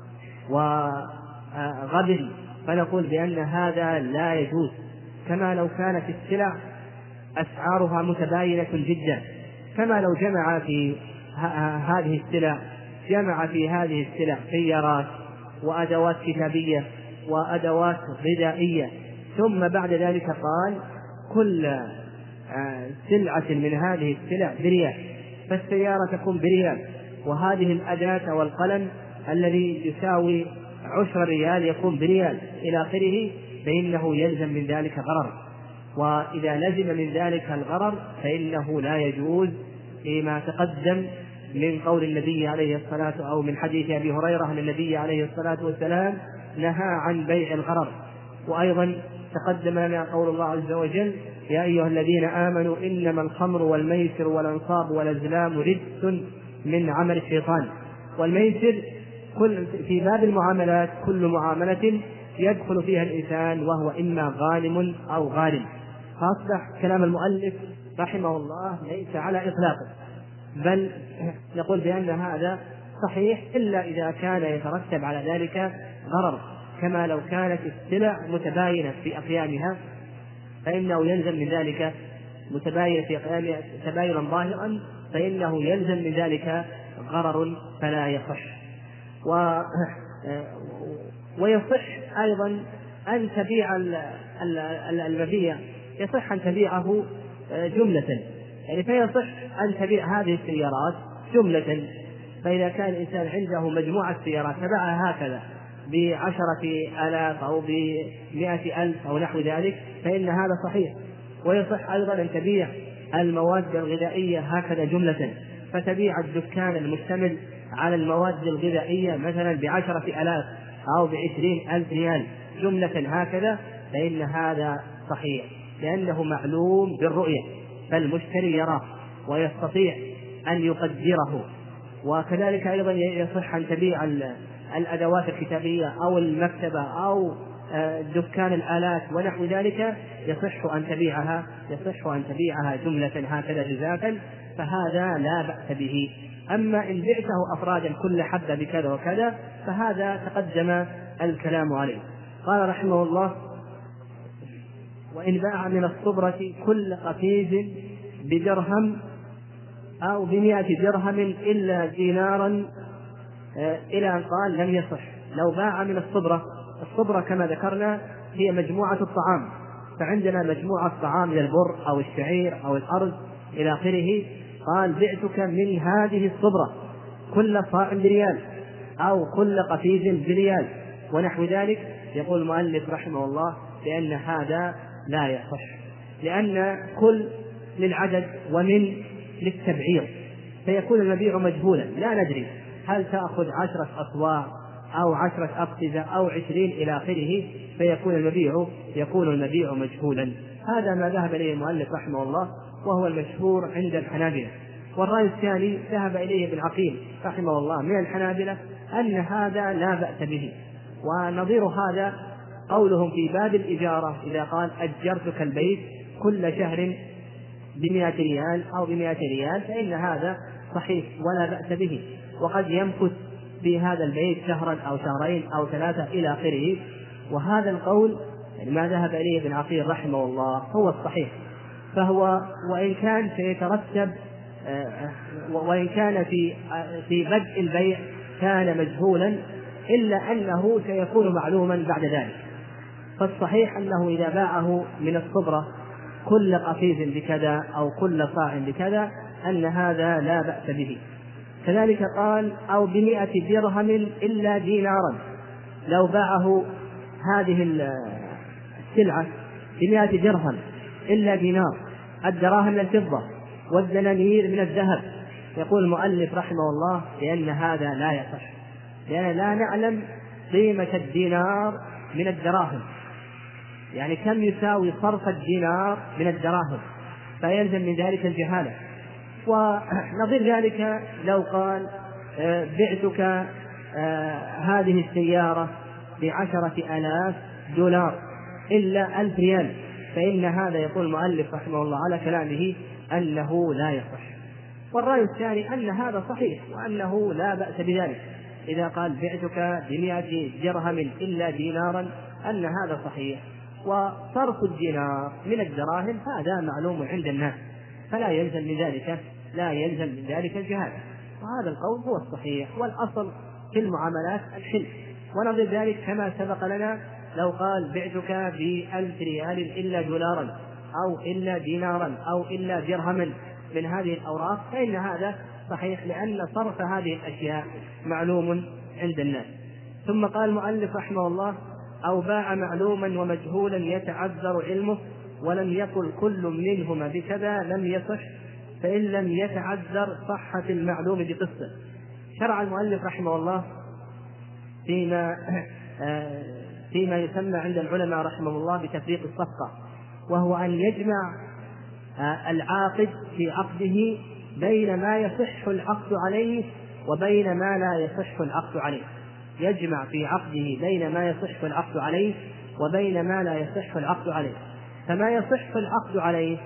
وغبن، فنقول بأن هذا لا يجوز، كما لو كانت السلع أسعارها متباينة جدا، كما لو جمع في هذه السلع جمع في هذه السلع سيارات وأدوات كتابية وأدوات غذائية، ثم بعد ذلك قال كل سلعة من هذه السلع بريال، فالسيارة تكون بريال، وهذه الأداة والقلم الذي يساوي عشر ريال يكون بريال إلى آخره، فإنه يلزم من ذلك غرر. وإذا لزم من ذلك الغرر فإنه لا يجوز فيما تقدم من قول النبي عليه الصلاة أو من حديث أبي هريرة أن النبي عليه الصلاة والسلام نهى عن بيع الغرر. وأيضا تقدم لنا قول الله عز وجل يا أيها الذين آمنوا إنما الخمر والميسر والأنصاب والأزلام رجس من عمل الشيطان. والميسر كل في باب المعاملات كل معاملة يدخل فيها الإنسان وهو إما غانم أو غارم، فأصبح كلام المؤلف رحمه الله ليس على إطلاقه، بل نقول بأن هذا صحيح إلا إذا كان يترتب على ذلك غرر، كما لو كانت السلع متباينة في أقيامها فإنه يلزم من ذلك متباينة في أقيامها تباينا ظاهرا، فإنه يلزم من ذلك غرر فلا يصح. و... ويصح أيضا أن تبيع المبيع، يصح أن تبيعه جملة، يعني فيصح أن تبيع هذه السيارات جملة، فإذا كان الإنسان عنده مجموعة سيارات تباعها هكذا بعشرة آلاف أو بمئة ألف أو نحو ذلك فإن هذا صحيح. ويصح أيضا أن تبيع المواد الغذائية هكذا جملة، فتبيع الدكان المشتمل على المواد الغذائية مثلا بعشرة آلاف أو بعشرين ألف ريال جملة هكذا، فإن هذا صحيح لأنه معلوم بالرؤية، فالمشتري يراه ويستطيع أن يقدره. وكذلك أيضا يصح أن تبيع الأدوات الكتابية أو المكتبة أو دكان الآلات ونحو ذلك، يصح أن تبيعها يصح أن تبيعها جملة هكذا جزافا، فهذا لا بأس به. أما إن بعته أفرادا كل حبة بكذا وكذا فهذا تقدم الكلام عليه. قال رحمه الله وإن باع من الصبرة كل قفيز بدرهم أو بمئة درهم إلا دينارا إلى أن قال لم يصح. لو باع من الصبرة، الصبرة كما ذكرنا هي مجموعة الطعام، فعندنا مجموعة طعام من البر أو الشعير أو الأرز إلى آخره، قال بعتك من هذه الصبرة كل صاع بريال أو كل قفيز بريال ونحو ذلك، يقول المؤلف رحمه الله لأن هذا لا يصح، لأن كل للعدد ومن للتبعير، فيكون المبيع مجهولا، لا ندري هل تأخذ عشرة أصواع أو عشرة أقفزة أو عشرين إلى آخره، فيكون المبيع يكون المبيع مجهولا. هذا ما ذهب إليه المؤلف رحمه الله، وهو المشهور عند الحنابلة. والرأي الثاني ذهب إليه ابن عقيل رحمه الله من الحنابلة أن هذا لا بأس به. ونظير هذا قولهم في باب الإجارة إذا قال أجرتك البيت كل شهر بمئة ريال أو بمئة ريال، فإن هذا صحيح ولا بأس به، وقد يمكث في هذا البيت شهرا أو شهرين أو ثلاثة إلى آخره. وهذا القول يعني ما ذهب إليه ابن عقيل رحمه الله هو الصحيح، فهو وإن كان سيترتب وإن كان في في بدء البيع كان مجهولا، إلا أنه سيكون معلوما بعد ذلك. فالصحيح أنه إذا باعه من الصبرة كل قفيز بكذا أو كل صاع بكذا أن هذا لا بأس به. كذلك قال أو بمئة درهم إلا دينارا، لو باعه هذه السلعة بمئة درهم إلا دينار، الدراهم من الفضة والدنانير من الذهب، يقول المؤلف رحمه الله لأن هذا لا يصح، لأن لا نعلم قيمة الدينار من الدراهم، يعني كم يساوي صرف الدينار من الدراهم، فيلزم من ذلك الجهالة. ونظير ذلك لو قال بعتك هذه السيارة بعشرة آلاف دولار إلا ألف ريال، فإن هذا يقول المؤلف رحمه الله على كلامه أنه لا يصح. والرأي الثاني أن هذا صحيح وأنه لا بأس بذلك، إذا قال بعتك بمئة درهم إلا دينارا أن هذا صحيح، وصرف الدينار من الدراهم هذا معلوم عند الناس، فلا يلزم من ذلك لا يلزم من ذلك الجهالة. وهذا القول هو الصحيح، والأصل في المعاملات الحل. ونظر ذلك كما سبق لنا لو قال بعتك بألف ريال إلا دولارا أو إلا دينارا أو إلا درهما من هذه الأوراق، فإن هذا صحيح لأن صرف هذه الأشياء معلوم عند الناس. ثم قال المؤلف رحمه الله أو باع معلوما ومجهولا يتعذر علمه ولم يقل كل منهما بكذا لم يصح، فإن لم يتعذر صحة المعلوم بقصة. شرع المؤلف رحمه الله فيما فيما يسمى عند العلماء رحمه الله بتفريق الصفقة، وهو أن يجمع العاقد في عقده بين ما يصح العقد عليه وبين ما لا يصح العقد عليه، يجمع في عقده بين ما يصح العقد عليه وبين ما لا يصح العقد عليه. فما يصح العقد عليه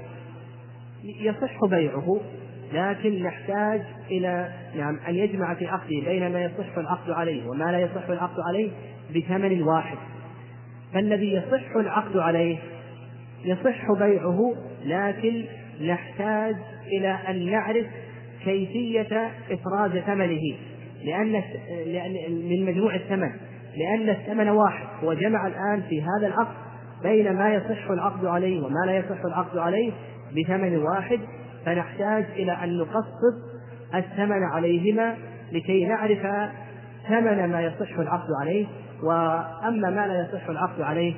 يصح بيعه، لكن نحتاج إلى نعم أن يجمع في عقده بين ما يصح العقد عليه وما لا يصح العقد عليه بثمن واحد. فالذي يصح العقد عليه يصح بيعه، لكن نحتاج إلى أن نعرف كيفية إفراز ثمنه لأن من مجموع الثمن، لأن الثمن واحد. هو جمع الآن في هذا العقد بين ما يصح العقد عليه وما لا يصح العقد عليه بثمن واحد، فنحتاج إلى أن نقسط الثمن عليهما لكي نعرف ثمن ما يصح العقد عليه، وأما ما لا يصح العقد عليه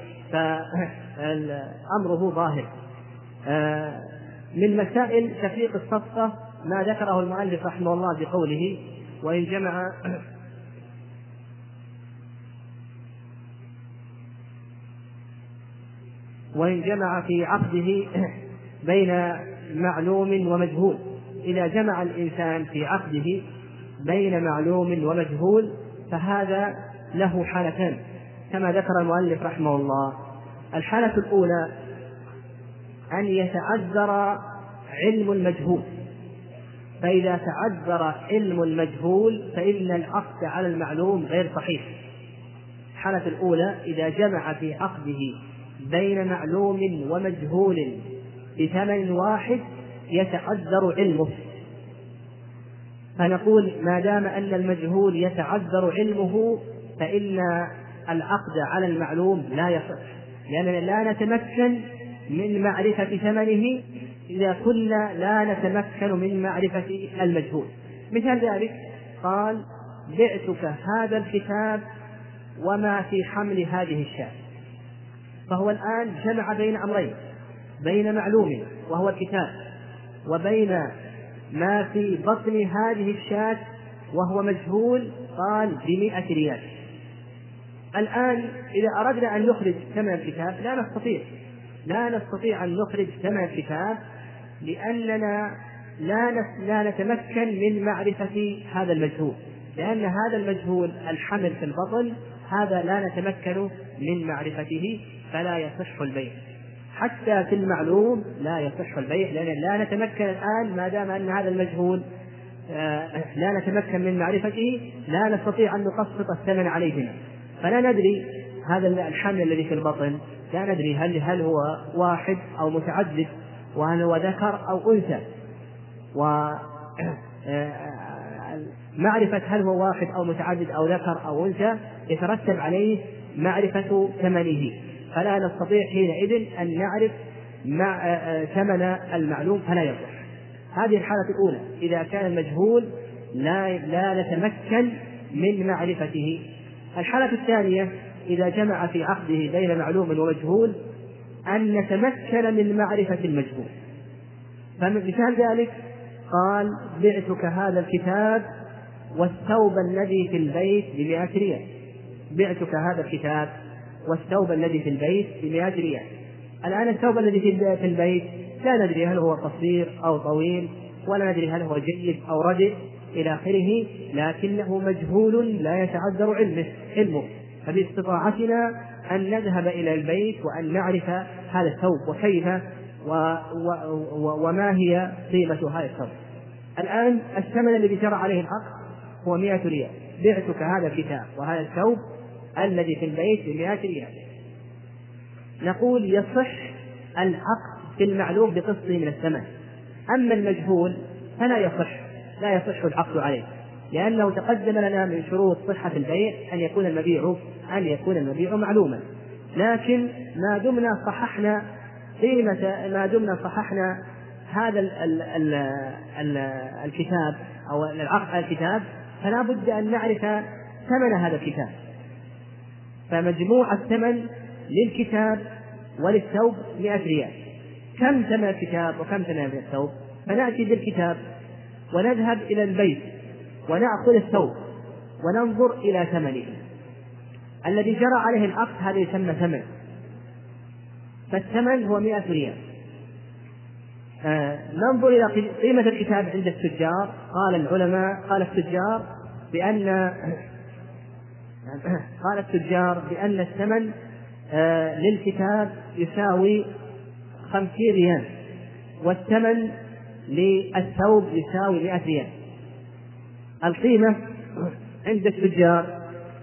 فأمره ظاهر. من مسائل تفريق الصفقة ما ذكره المؤلف رحمه الله بقوله وإن جمع وإن جمع في عقده بين معلوم ومجهول. إذا جمع الإنسان في عقده بين معلوم ومجهول فهذا له حالتان كما ذكر المؤلف رحمه الله. الحالة الأولى أن يتعذر علم المجهول، فإذا تعذر علم المجهول فإن العقد على المعلوم غير صحيح. الحالة الأولى إذا جمع في عقده بين معلوم ومجهول بثمن واحد يتعذر علمه، فنقول ما دام أن المجهول يتعذر علمه فإن العقد على المعلوم لا يصح، لأننا لا نتمكن من معرفة ثمنه إذا كنا لا نتمكن من معرفة المجهول. مثال ذلك قال بعتك هذا الكتاب وما في حمل هذه الشاة، فهو الآن جمع بين أمرين، بين معلوم وهو الكتاب وبين ما في بطن هذه الشاة وهو مجهول، قال بمئة ريال. الآن إذا أردنا أن نخرج ثمن الكتاب لا نستطيع لا نستطيع أن نخرج ثمن الكتاب لأننا لا لا نتمكن من معرفة هذا المجهول، لأن هذا المجهول الحمل في البطن هذا لا نتمكن من معرفته، فلا يصح البيع. حتى في المعلوم لا يصح البيع، لأن لا نتمكن الآن ما دام أن هذا المجهول لا نتمكن من معرفته لا نستطيع أن نقسط الثمن عليهما، فلا ندري هذا الحمل الذي في البطن لا ندري هل هل هو واحد أو متعدد، وهل هو ذكر أو أنثى، ومعرفة هل هو واحد أو متعدد أو ذكر أو أنثى يترتب عليه معرفة ثمنه، فلا نستطيع حينئذ أن نعرف مع ثمن المعلوم فلا يصح. هذه الحالة الأولى إذا كان المجهول لا, لا نتمكن من معرفته. الحالة الثانية إذا جمع في عقده بين معلوم ومجهول أن نتمكن من معرفة المجهول. فمثال ذلك قال بعتك هذا الكتاب والثوب الذي في البيت بمئة ريال، بعتك هذا الكتاب والثوب الذي في البيت بمئة ريال. الآن الثوب الذي في البيت لا ندري هل هو قصير أو طويل، ولا ندري هل هو جيد أو رديء إلى آخره، لكنه مجهول لا يتعذر علمه علمه فباستطاعتنا أن نذهب إلى البيت وأن نعرف هذا الثوب وكيف و و و وما هي قيمة هذا الثوب. الآن الثمن الذي جرى عليه العقد هو مئة ريال، بعتك هذا الكتاب وهذا الثوب الذي في البيت بمئة ريال. نقول يصح العقد في المعلوم بقسطه من الثمن، أما المجهول فلا يصح لا يصح العقد عليه، لأنه تقدم لنا من شروط صحة البيع أن يكون المبيع أن يكون المبيع معلوما. لكن ما دمنا صححنا قيمة ما دمنا صححنا هذا ال ال ال ال الكتاب أو العقد على الكتاب فلا بد أن نعرف ثمن هذا الكتاب. فمجموع الثمن للكتاب وللثوب مئة ريال. كم ثمن الكتاب وكم ثمن الثوب؟ فنأتي بالكتاب ونذهب إلى البيت ونأخذ الثوب وننظر إلى ثمنه الذي جرى عليه العقد، هذا يسمى ثمن، فالثمن هو مئة ريال. آه ننظر إلى قيمة الكتاب عند التجار. قال العلماء قال التجار بأن قال التجار بأن الثمن آه للكتاب يساوي خمسين ريال، والثمن للثوب يساوي مئة ريال. القيمة عند التجار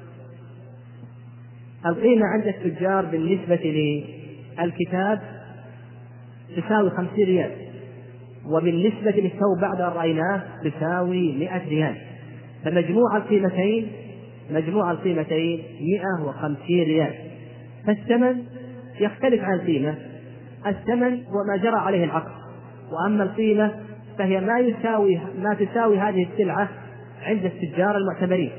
القيمة عند التجار بالنسبة للكتاب تساوي خمسين ريال، وبالنسبة للثوب بعد أن رأيناه تساوي مئة ريال. فمجموع القيمتين مجموع القيمتين مئة وخمسين ريال. فالثمن يختلف عن القيمة. الثمن هو ما جرى عليه العقد، وأما القيمة فهي ما يساوي ما تساوي هذه السلعة عند التجار المعتبرين.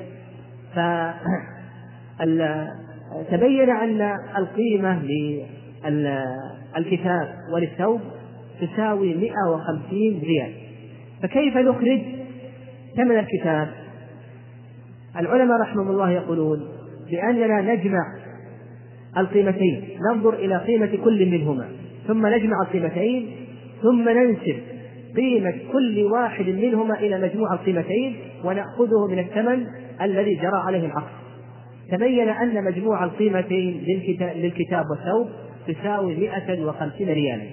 فتبين أن القيمة للكتاب وللثوب تساوي مئة وخمسين ريال. فكيف نخرج ثمن الكتاب؟ العلماء رحمهم الله يقولون بأننا نجمع القيمتين، ننظر إلى قيمة كل منهما ثم نجمع القيمتين ثم ننسب قيمة كل واحد منهما إلى مجموع القيمتين ونأخذه من الثمن الذي جرى عليه العقد. تبين أن مجموع القيمتين للكتاب والثوب تساوي مئة وخمسين ريالا.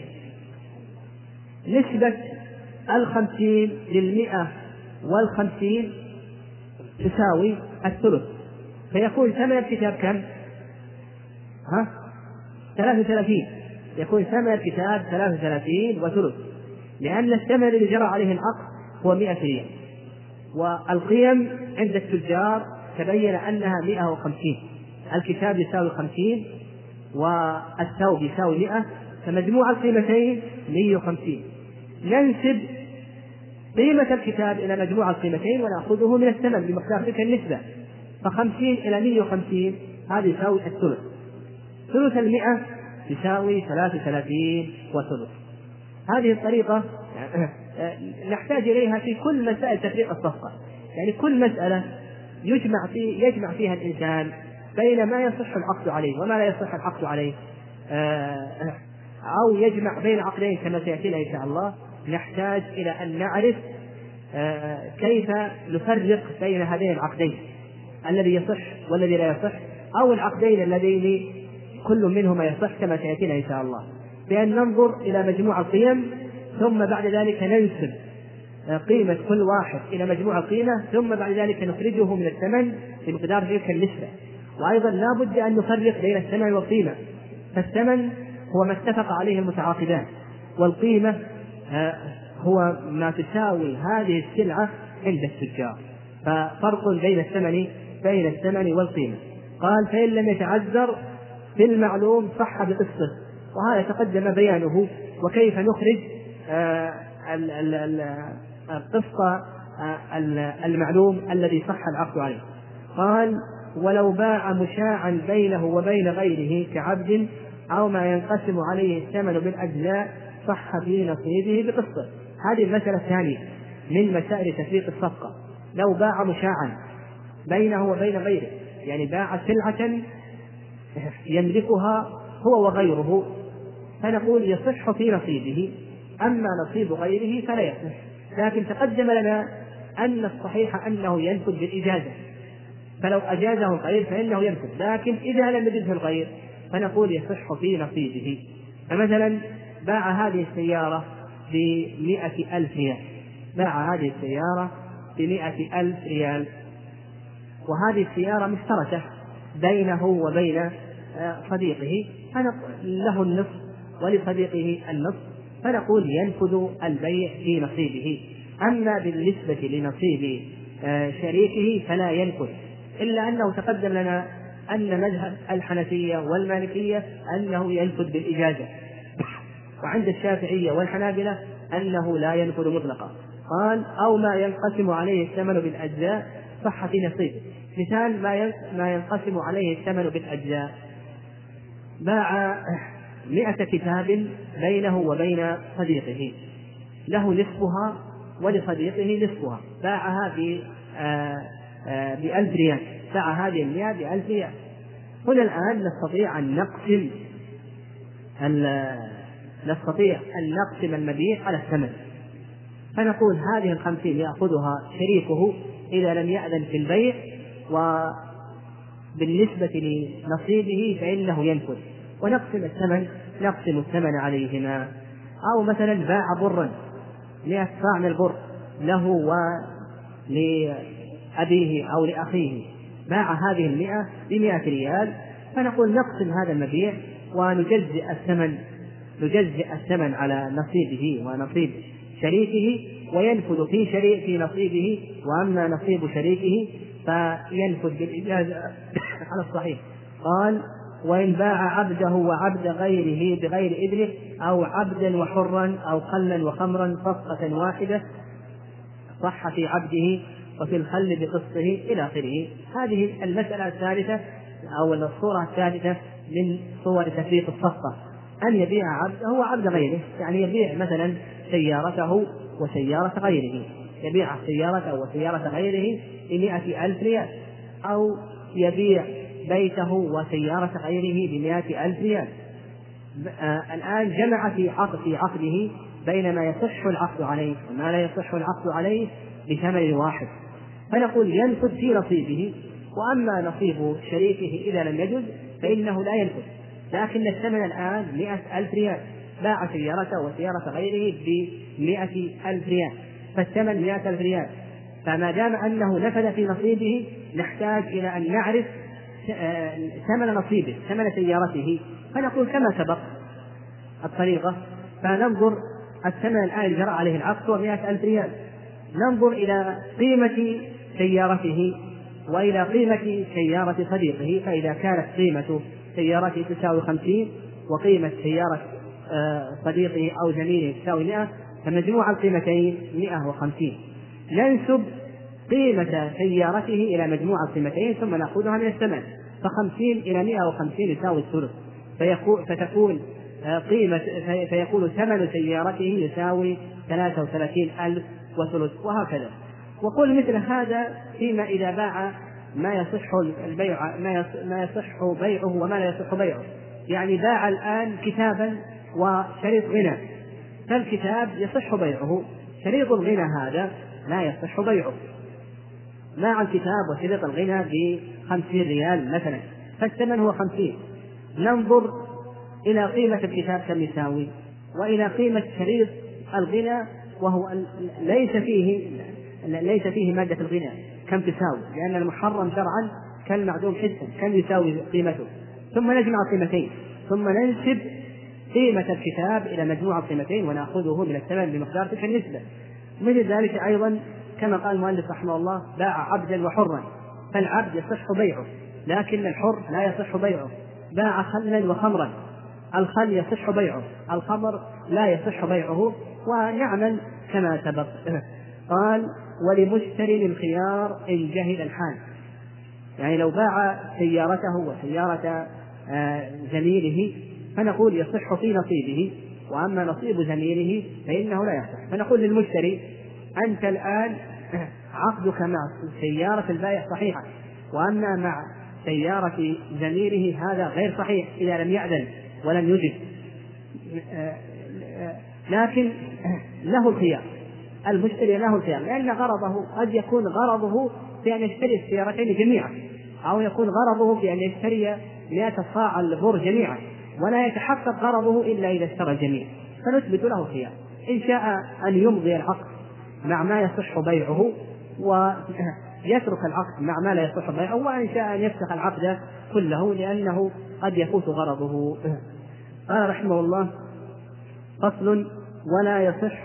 نسبة الخمسين للمئة والخمسين تساوي الثلث، فيكون ثمن الكتاب كم؟ ها؟ ثلاثة وثلاثين، يكون ثمن الكتاب ثلاثة وثلاثين وثلث، لأن الثمن الذي جرى عليه العقد هو مئة ريال، والقيم عند التجار تبين أنها مئة وخمسين، الكتاب يساوي خمسين والثوب يساوي مئة، فمجموع القيمتين مئة وخمسين. ننسب قيمة الكتاب إلى مجموع القيمتين ونأخذه من الثمن بمقدار تلك النسبة، فخمسين إلى مئة وخمسين هذا يساوي الثلث، ثلث المئة يساوي ثلاثة وثلاثين وثلث. هذه الطريقة نحتاج إليها في كل مسائل تفريق الصفقة، يعني كل مسألة يجمع في يجمع فيها الإنسان بين ما يصح العقد عليه وما لا يصح العقد عليه، أو يجمع بين عقدين كما سيأتينا إن شاء الله. نحتاج إلى أن نعرف كيف نفرق بين هذين العقدين، الذي يصح والذي لا يصح، أو العقدين اللذين كل منهما يصح كما سيأتينا إن شاء الله، بأن ننظر إلى مجموع القيم ثم بعد ذلك ننسب قيمة كل واحد إلى مجموع القيمة، ثم بعد ذلك نخرجه من الثمن بمقدار تلك النسبة. وأيضا لا بد أن نفرق بين الثمن والقيمة، فالثمن هو ما اتفق عليه المتعاقدان، والقيمة هو ما تساوي هذه السلعة عند التجار، ففرق بين الثمن بين الثمن والقيمة. قال فإن لم يتعذر في المعلوم صح بقسطه، وهذا تقدم بيانه وكيف نخرج القسط المعلوم الذي صح العقد عليه. قال ولو باع مشاعا بينه وبين غيره كعبد أو ما ينقسم عليه الثمن بالأجزاء صح في نصيبه بقسطه. هذه المسألة الثانية من مسائل تفريق الصفقة. لو باع مشاعا بينه وبين غيره، يعني باع سلعة يملكها هو وغيره، فنقول يصح في نصيبه، أما نصيب غيره فلا يصح. لكن تقدم لنا أن الصحيح أنه ينفذ بالإجازة، فلو أجازه الغير فإنه ينفذ، لكن إذا لم يجزه الغير فنقول يصح في نصيبه. فمثلا باع هذه السيارة بمئة ألف ريال، باع هذه السيارة بمئة ألف ريال، وهذه السيارة مشتركة بينه وبين صديقه، له النصف ولصديقه النصف، فنقول ينفذ البيع في نصيبه. أما بالنسبة لنصيب شريكه فلا ينفذ، إلا أنه تقدم لنا أن مذهب الحنفية والمالكية أنه ينفذ بالإجازة، وعند الشافعية والحنابلة أنه لا ينفذ مطلقا. قال أو ما ينقسم عليه الثمن بالأجزاء صح في نصيبه. مثال ما ينقسم عليه الثمن بالأجزاء، باع مئة كتاب بينه وبين صديقه، له نصفها ولصديقه نصفها، باعها بألف ريال، باع هذه المئة بألف ريال. هنا الآن نستطيع أن نقسم نستطيع أن نقسم المبيع على الثمن، فنقول هذه الخمسين يأخذها شريكه إذا لم يأذن في البيع، وبالنسبة لنصيبه فإنه ينفذ، ونقسم الثمن نقسم الثمن عليهما. أو مثلا باع برا مئة صاع من البر له ولأبيه أو لأخيه، باع هذه المئة بمئة ريال، فنقول نقسم هذا المبيع ونجزئ الثمن نجزئ الثمن على نصيبه ونصيب شريكه، وينفذ في شريك في نصيبه، وأما نصيب شريكه فينفذ بالإجازة على الصحيح. قال وإن باع عبده وعبد غيره بغير إذنه أو عبدا وحرا أو خلا وخمرا صفقة واحدة صح في عبده وفي الخل بقسطه إلى آخره. هذه المسألة الثالثة أو الصورة الثالثة من صور تفريق الصفقة، أن يبيع عبده وعبد غيره، يعني يبيع مثلا سيارته وسيارة غيره، يبيع سيارته وسيارة غيره بمئة ألف ريال، أو يبيع بيته وسيارة غيره بمئة ألف ريال. آه الآن جمع في عقد في عقده بين ما يصح العقد عليه وما لا يصح العقد عليه بثمن واحد، فنقول ينفذ في نصيبه، وأما نصيب شريكه إذا لم يجز فإنه لا ينفذ. لكن الثمن الآن مئة ألف ريال، باع سيارته وسيارة غيره بمئة ألف ريال، فالثمن مئة ألف ريال، فما دام أنه نفذ في نصيبه نحتاج إلى أن نعرف ثمن نصيبه ثمن سيارته، فنقول كما سبق الطريقة، فننظر الثمن الآن جرى عليه العقد ومئة ألف ريال، ننظر إلى قيمة سيارته وإلى قيمة سيارة صديقه، فإذا كانت قيمة سيارته تساوي خمسين وقيمة سيارة صديقه أو زميله تساوي مئة، فمجموع القيمتين مئة وخمسين، ننسب قيمة سيارته إلى مجموع القيمتين ثم نأخذها من الثمن، فخمسين إلى مئة وخمسين يساوي الثلث، فتكون قيمة فيكون ثمن سيارته يساوي ثلاثة وثلاثين ألف وثلث، وهكذا. وقل مثل هذا فيما إذا باع ما يصح البيع ما يصح بيعه وما لا يصح بيعه، يعني باع الآن كتابا وشريط غنى، فالكتاب يصح بيعه، شريط الغنى هذا لا يصح بيعه. باع الكتاب وشريط الغنى بخمسين ريال مثلا، فالثمن هو خمسين، ننظر إلى قيمة الكتاب كم يساوي وإلى قيمة شريط الغنى، وهو ليس فيه ليس فيه مادة الغنى كم تساوي، لأن المحرم شرعا كالمعدوم حسا كم يساوي قيمته، ثم نجمع القيمتين ثم ننسب قيمة الكتاب إلى مجموع القيمتين ونأخذه من الثمن بمقدار تلك النسبة. مثل ذلك أيضا كما قال المؤلف رحمه الله: باع عبدا وحرا، فالعبد يصح بيعه لكن الحر لا يصح بيعه. باع خلا وخمرا، الخل يصح بيعه، الخمر لا يصح بيعه. ونعمل كما سبق. قال: ولمشتري الخيار إن جهل الحال، يعني لو باع سيارته وسيارة زميله فنقول يصح في نصيبه، وأما نصيب زميله فإنه لا يصح. فنقول للمشتري: أنت الآن عقدك مع سيارة البائع صحيحة، وأما مع سيارة زميله هذا غير صحيح إذا لم يأذن ولم يجب، لكن له الخيار، المشتري له الخيار، لأن غرضه قد يكون غرضه في أن يشتري السيارتين جميعا، أو يكون غرضه في أن يشتري مئة صاع البر جميعا، ولا يتحقق غرضه إلا إذا اشترى الجميع، فنثبت له الخيار. إن شاء أن يمضي العقد مع ما يصح بيعه ويترك العقد مع ما لا يصح بيعه، وإن شاء أن يفسخ العقد كله لأنه قد يفوت غرضه. قال رحمه الله: فصل: ولا يصح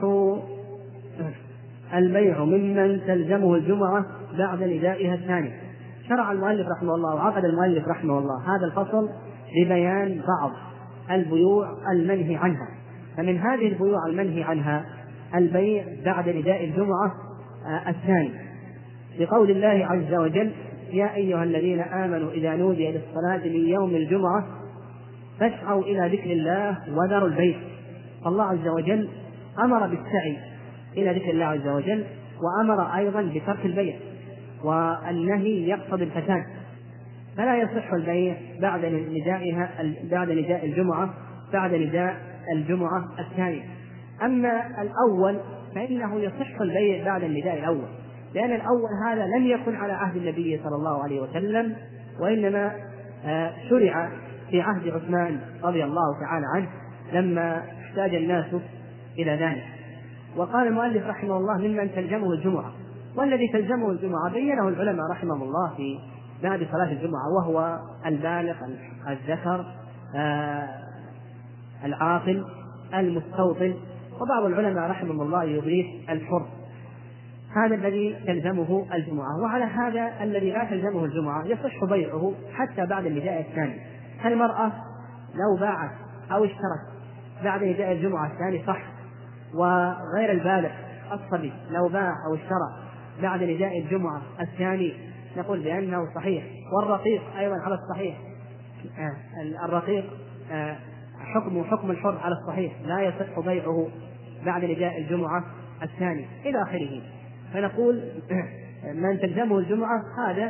البيع ممن تلزمه الجمعة بعد ندائها الثاني. شرع المؤلف رحمه الله وعقد المؤلف رحمه الله هذا الفصل لبيان بعض البيوع المنهي عنها. فمن هذه البيوع المنهي عنها البيع بعد نداء الجمعة الثاني، لقول الله عز وجل: يا أيها الذين آمنوا إذا نودي للصلاة من يوم الجمعة فاسعوا إلى ذكر الله وذروا البيع. الله عز وجل أمر بالسعي إلى ذكر الله عز وجل، وأمر أيضا بترك البيع، والنهي يقتضي الفساد، فلا يصح البيع بعد ندائها بعد نداء الجمعة بعد نداء الجمعة الثاني. أما الأول فإنه يصح البيع بعد النداء الأول، لأن الأول هذا لم يكن على عهد النبي صلى الله عليه وسلم، وإنما شرع في عهد عثمان رضي الله تعالى عنه لما احتاج الناس إلى ذلك. وقال المؤلف رحمه الله: ممن تلزمه الجمعة، والذي تلزمه الجمعة بينه العلماء رحمه الله في باب صلاة الجمعة، وهو البالغ الذكر آه العاقل المستوطن، وبعض العلماء رحمه الله يضيف الحر. هذا الذي تلزمه الجمعة. وعلى هذا الذي لا تلزمه الجمعة يصح بيعه حتى بعد النداء الثاني. المرأة لو باعت أو اشترت بعد نداء الجمعة الثاني صح، وغير البالغ الصبي لو باع أو اشترى بعد نداء الجمعة الثاني نقول بأنه صحيح. والرقيق أيضا على الصحيح، الرقيق حكم حكم الحر على الصحيح، لا يصح بيعه بعد نداء الجمعة الثاني إلى آخره. فنقول من تلزمه الجمعة هذا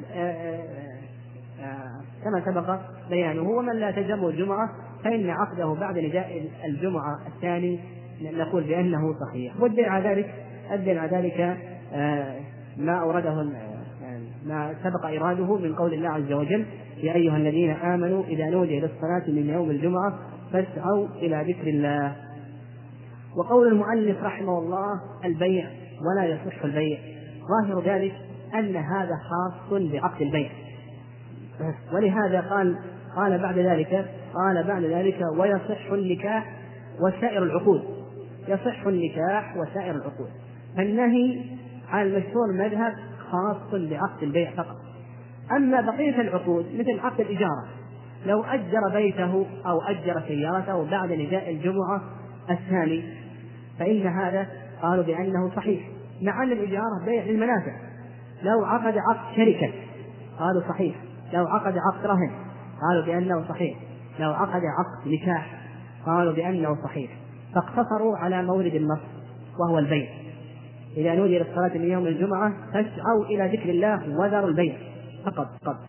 كما سبق بيانه، ومن لا تلزمه الجمعة فإن عقده بعد نداء الجمعة الثاني نقول بأنه صحيح. والدليل على ذلك الدليل على ذلك ما أورده ما سبق إراده من قول الله عز وجل: يا أيها الذين آمنوا إذا نودي للصلاة من يوم الجمعة فاسعوا إلى ذكر الله. وقول المؤلف رحمه الله: البيع ولا يصح البيع، ظاهر ذلك أن هذا خاص بعقد البيع، ولهذا قال قال بعد ذلك قال بعد ذلك ويصح النكاح وسائر العقود، يصح النكاح وسائر العقود. فالنهي على المشهور المذهب خاص بعقد البيع فقط. أما بقية العقود مثل عقد الإجارة، لو أجر بيته أو أجر سيارته بعد نداء الجمعة الثاني فإن هذا قالوا بأنه صحيح، مع أن الإجارة بيع للمنافع. لو عقد عقد شركة قالوا صحيح، لو عقد عقد رهن قالوا بأنه صحيح، لو عقد عقد نكاح قالوا بأنه صحيح، فاقتصروا على مورد النص وهو البيع. إذا نودي للصلاة من يوم الجمعة فاسعوا إلى ذكر الله وذروا البيع فقط.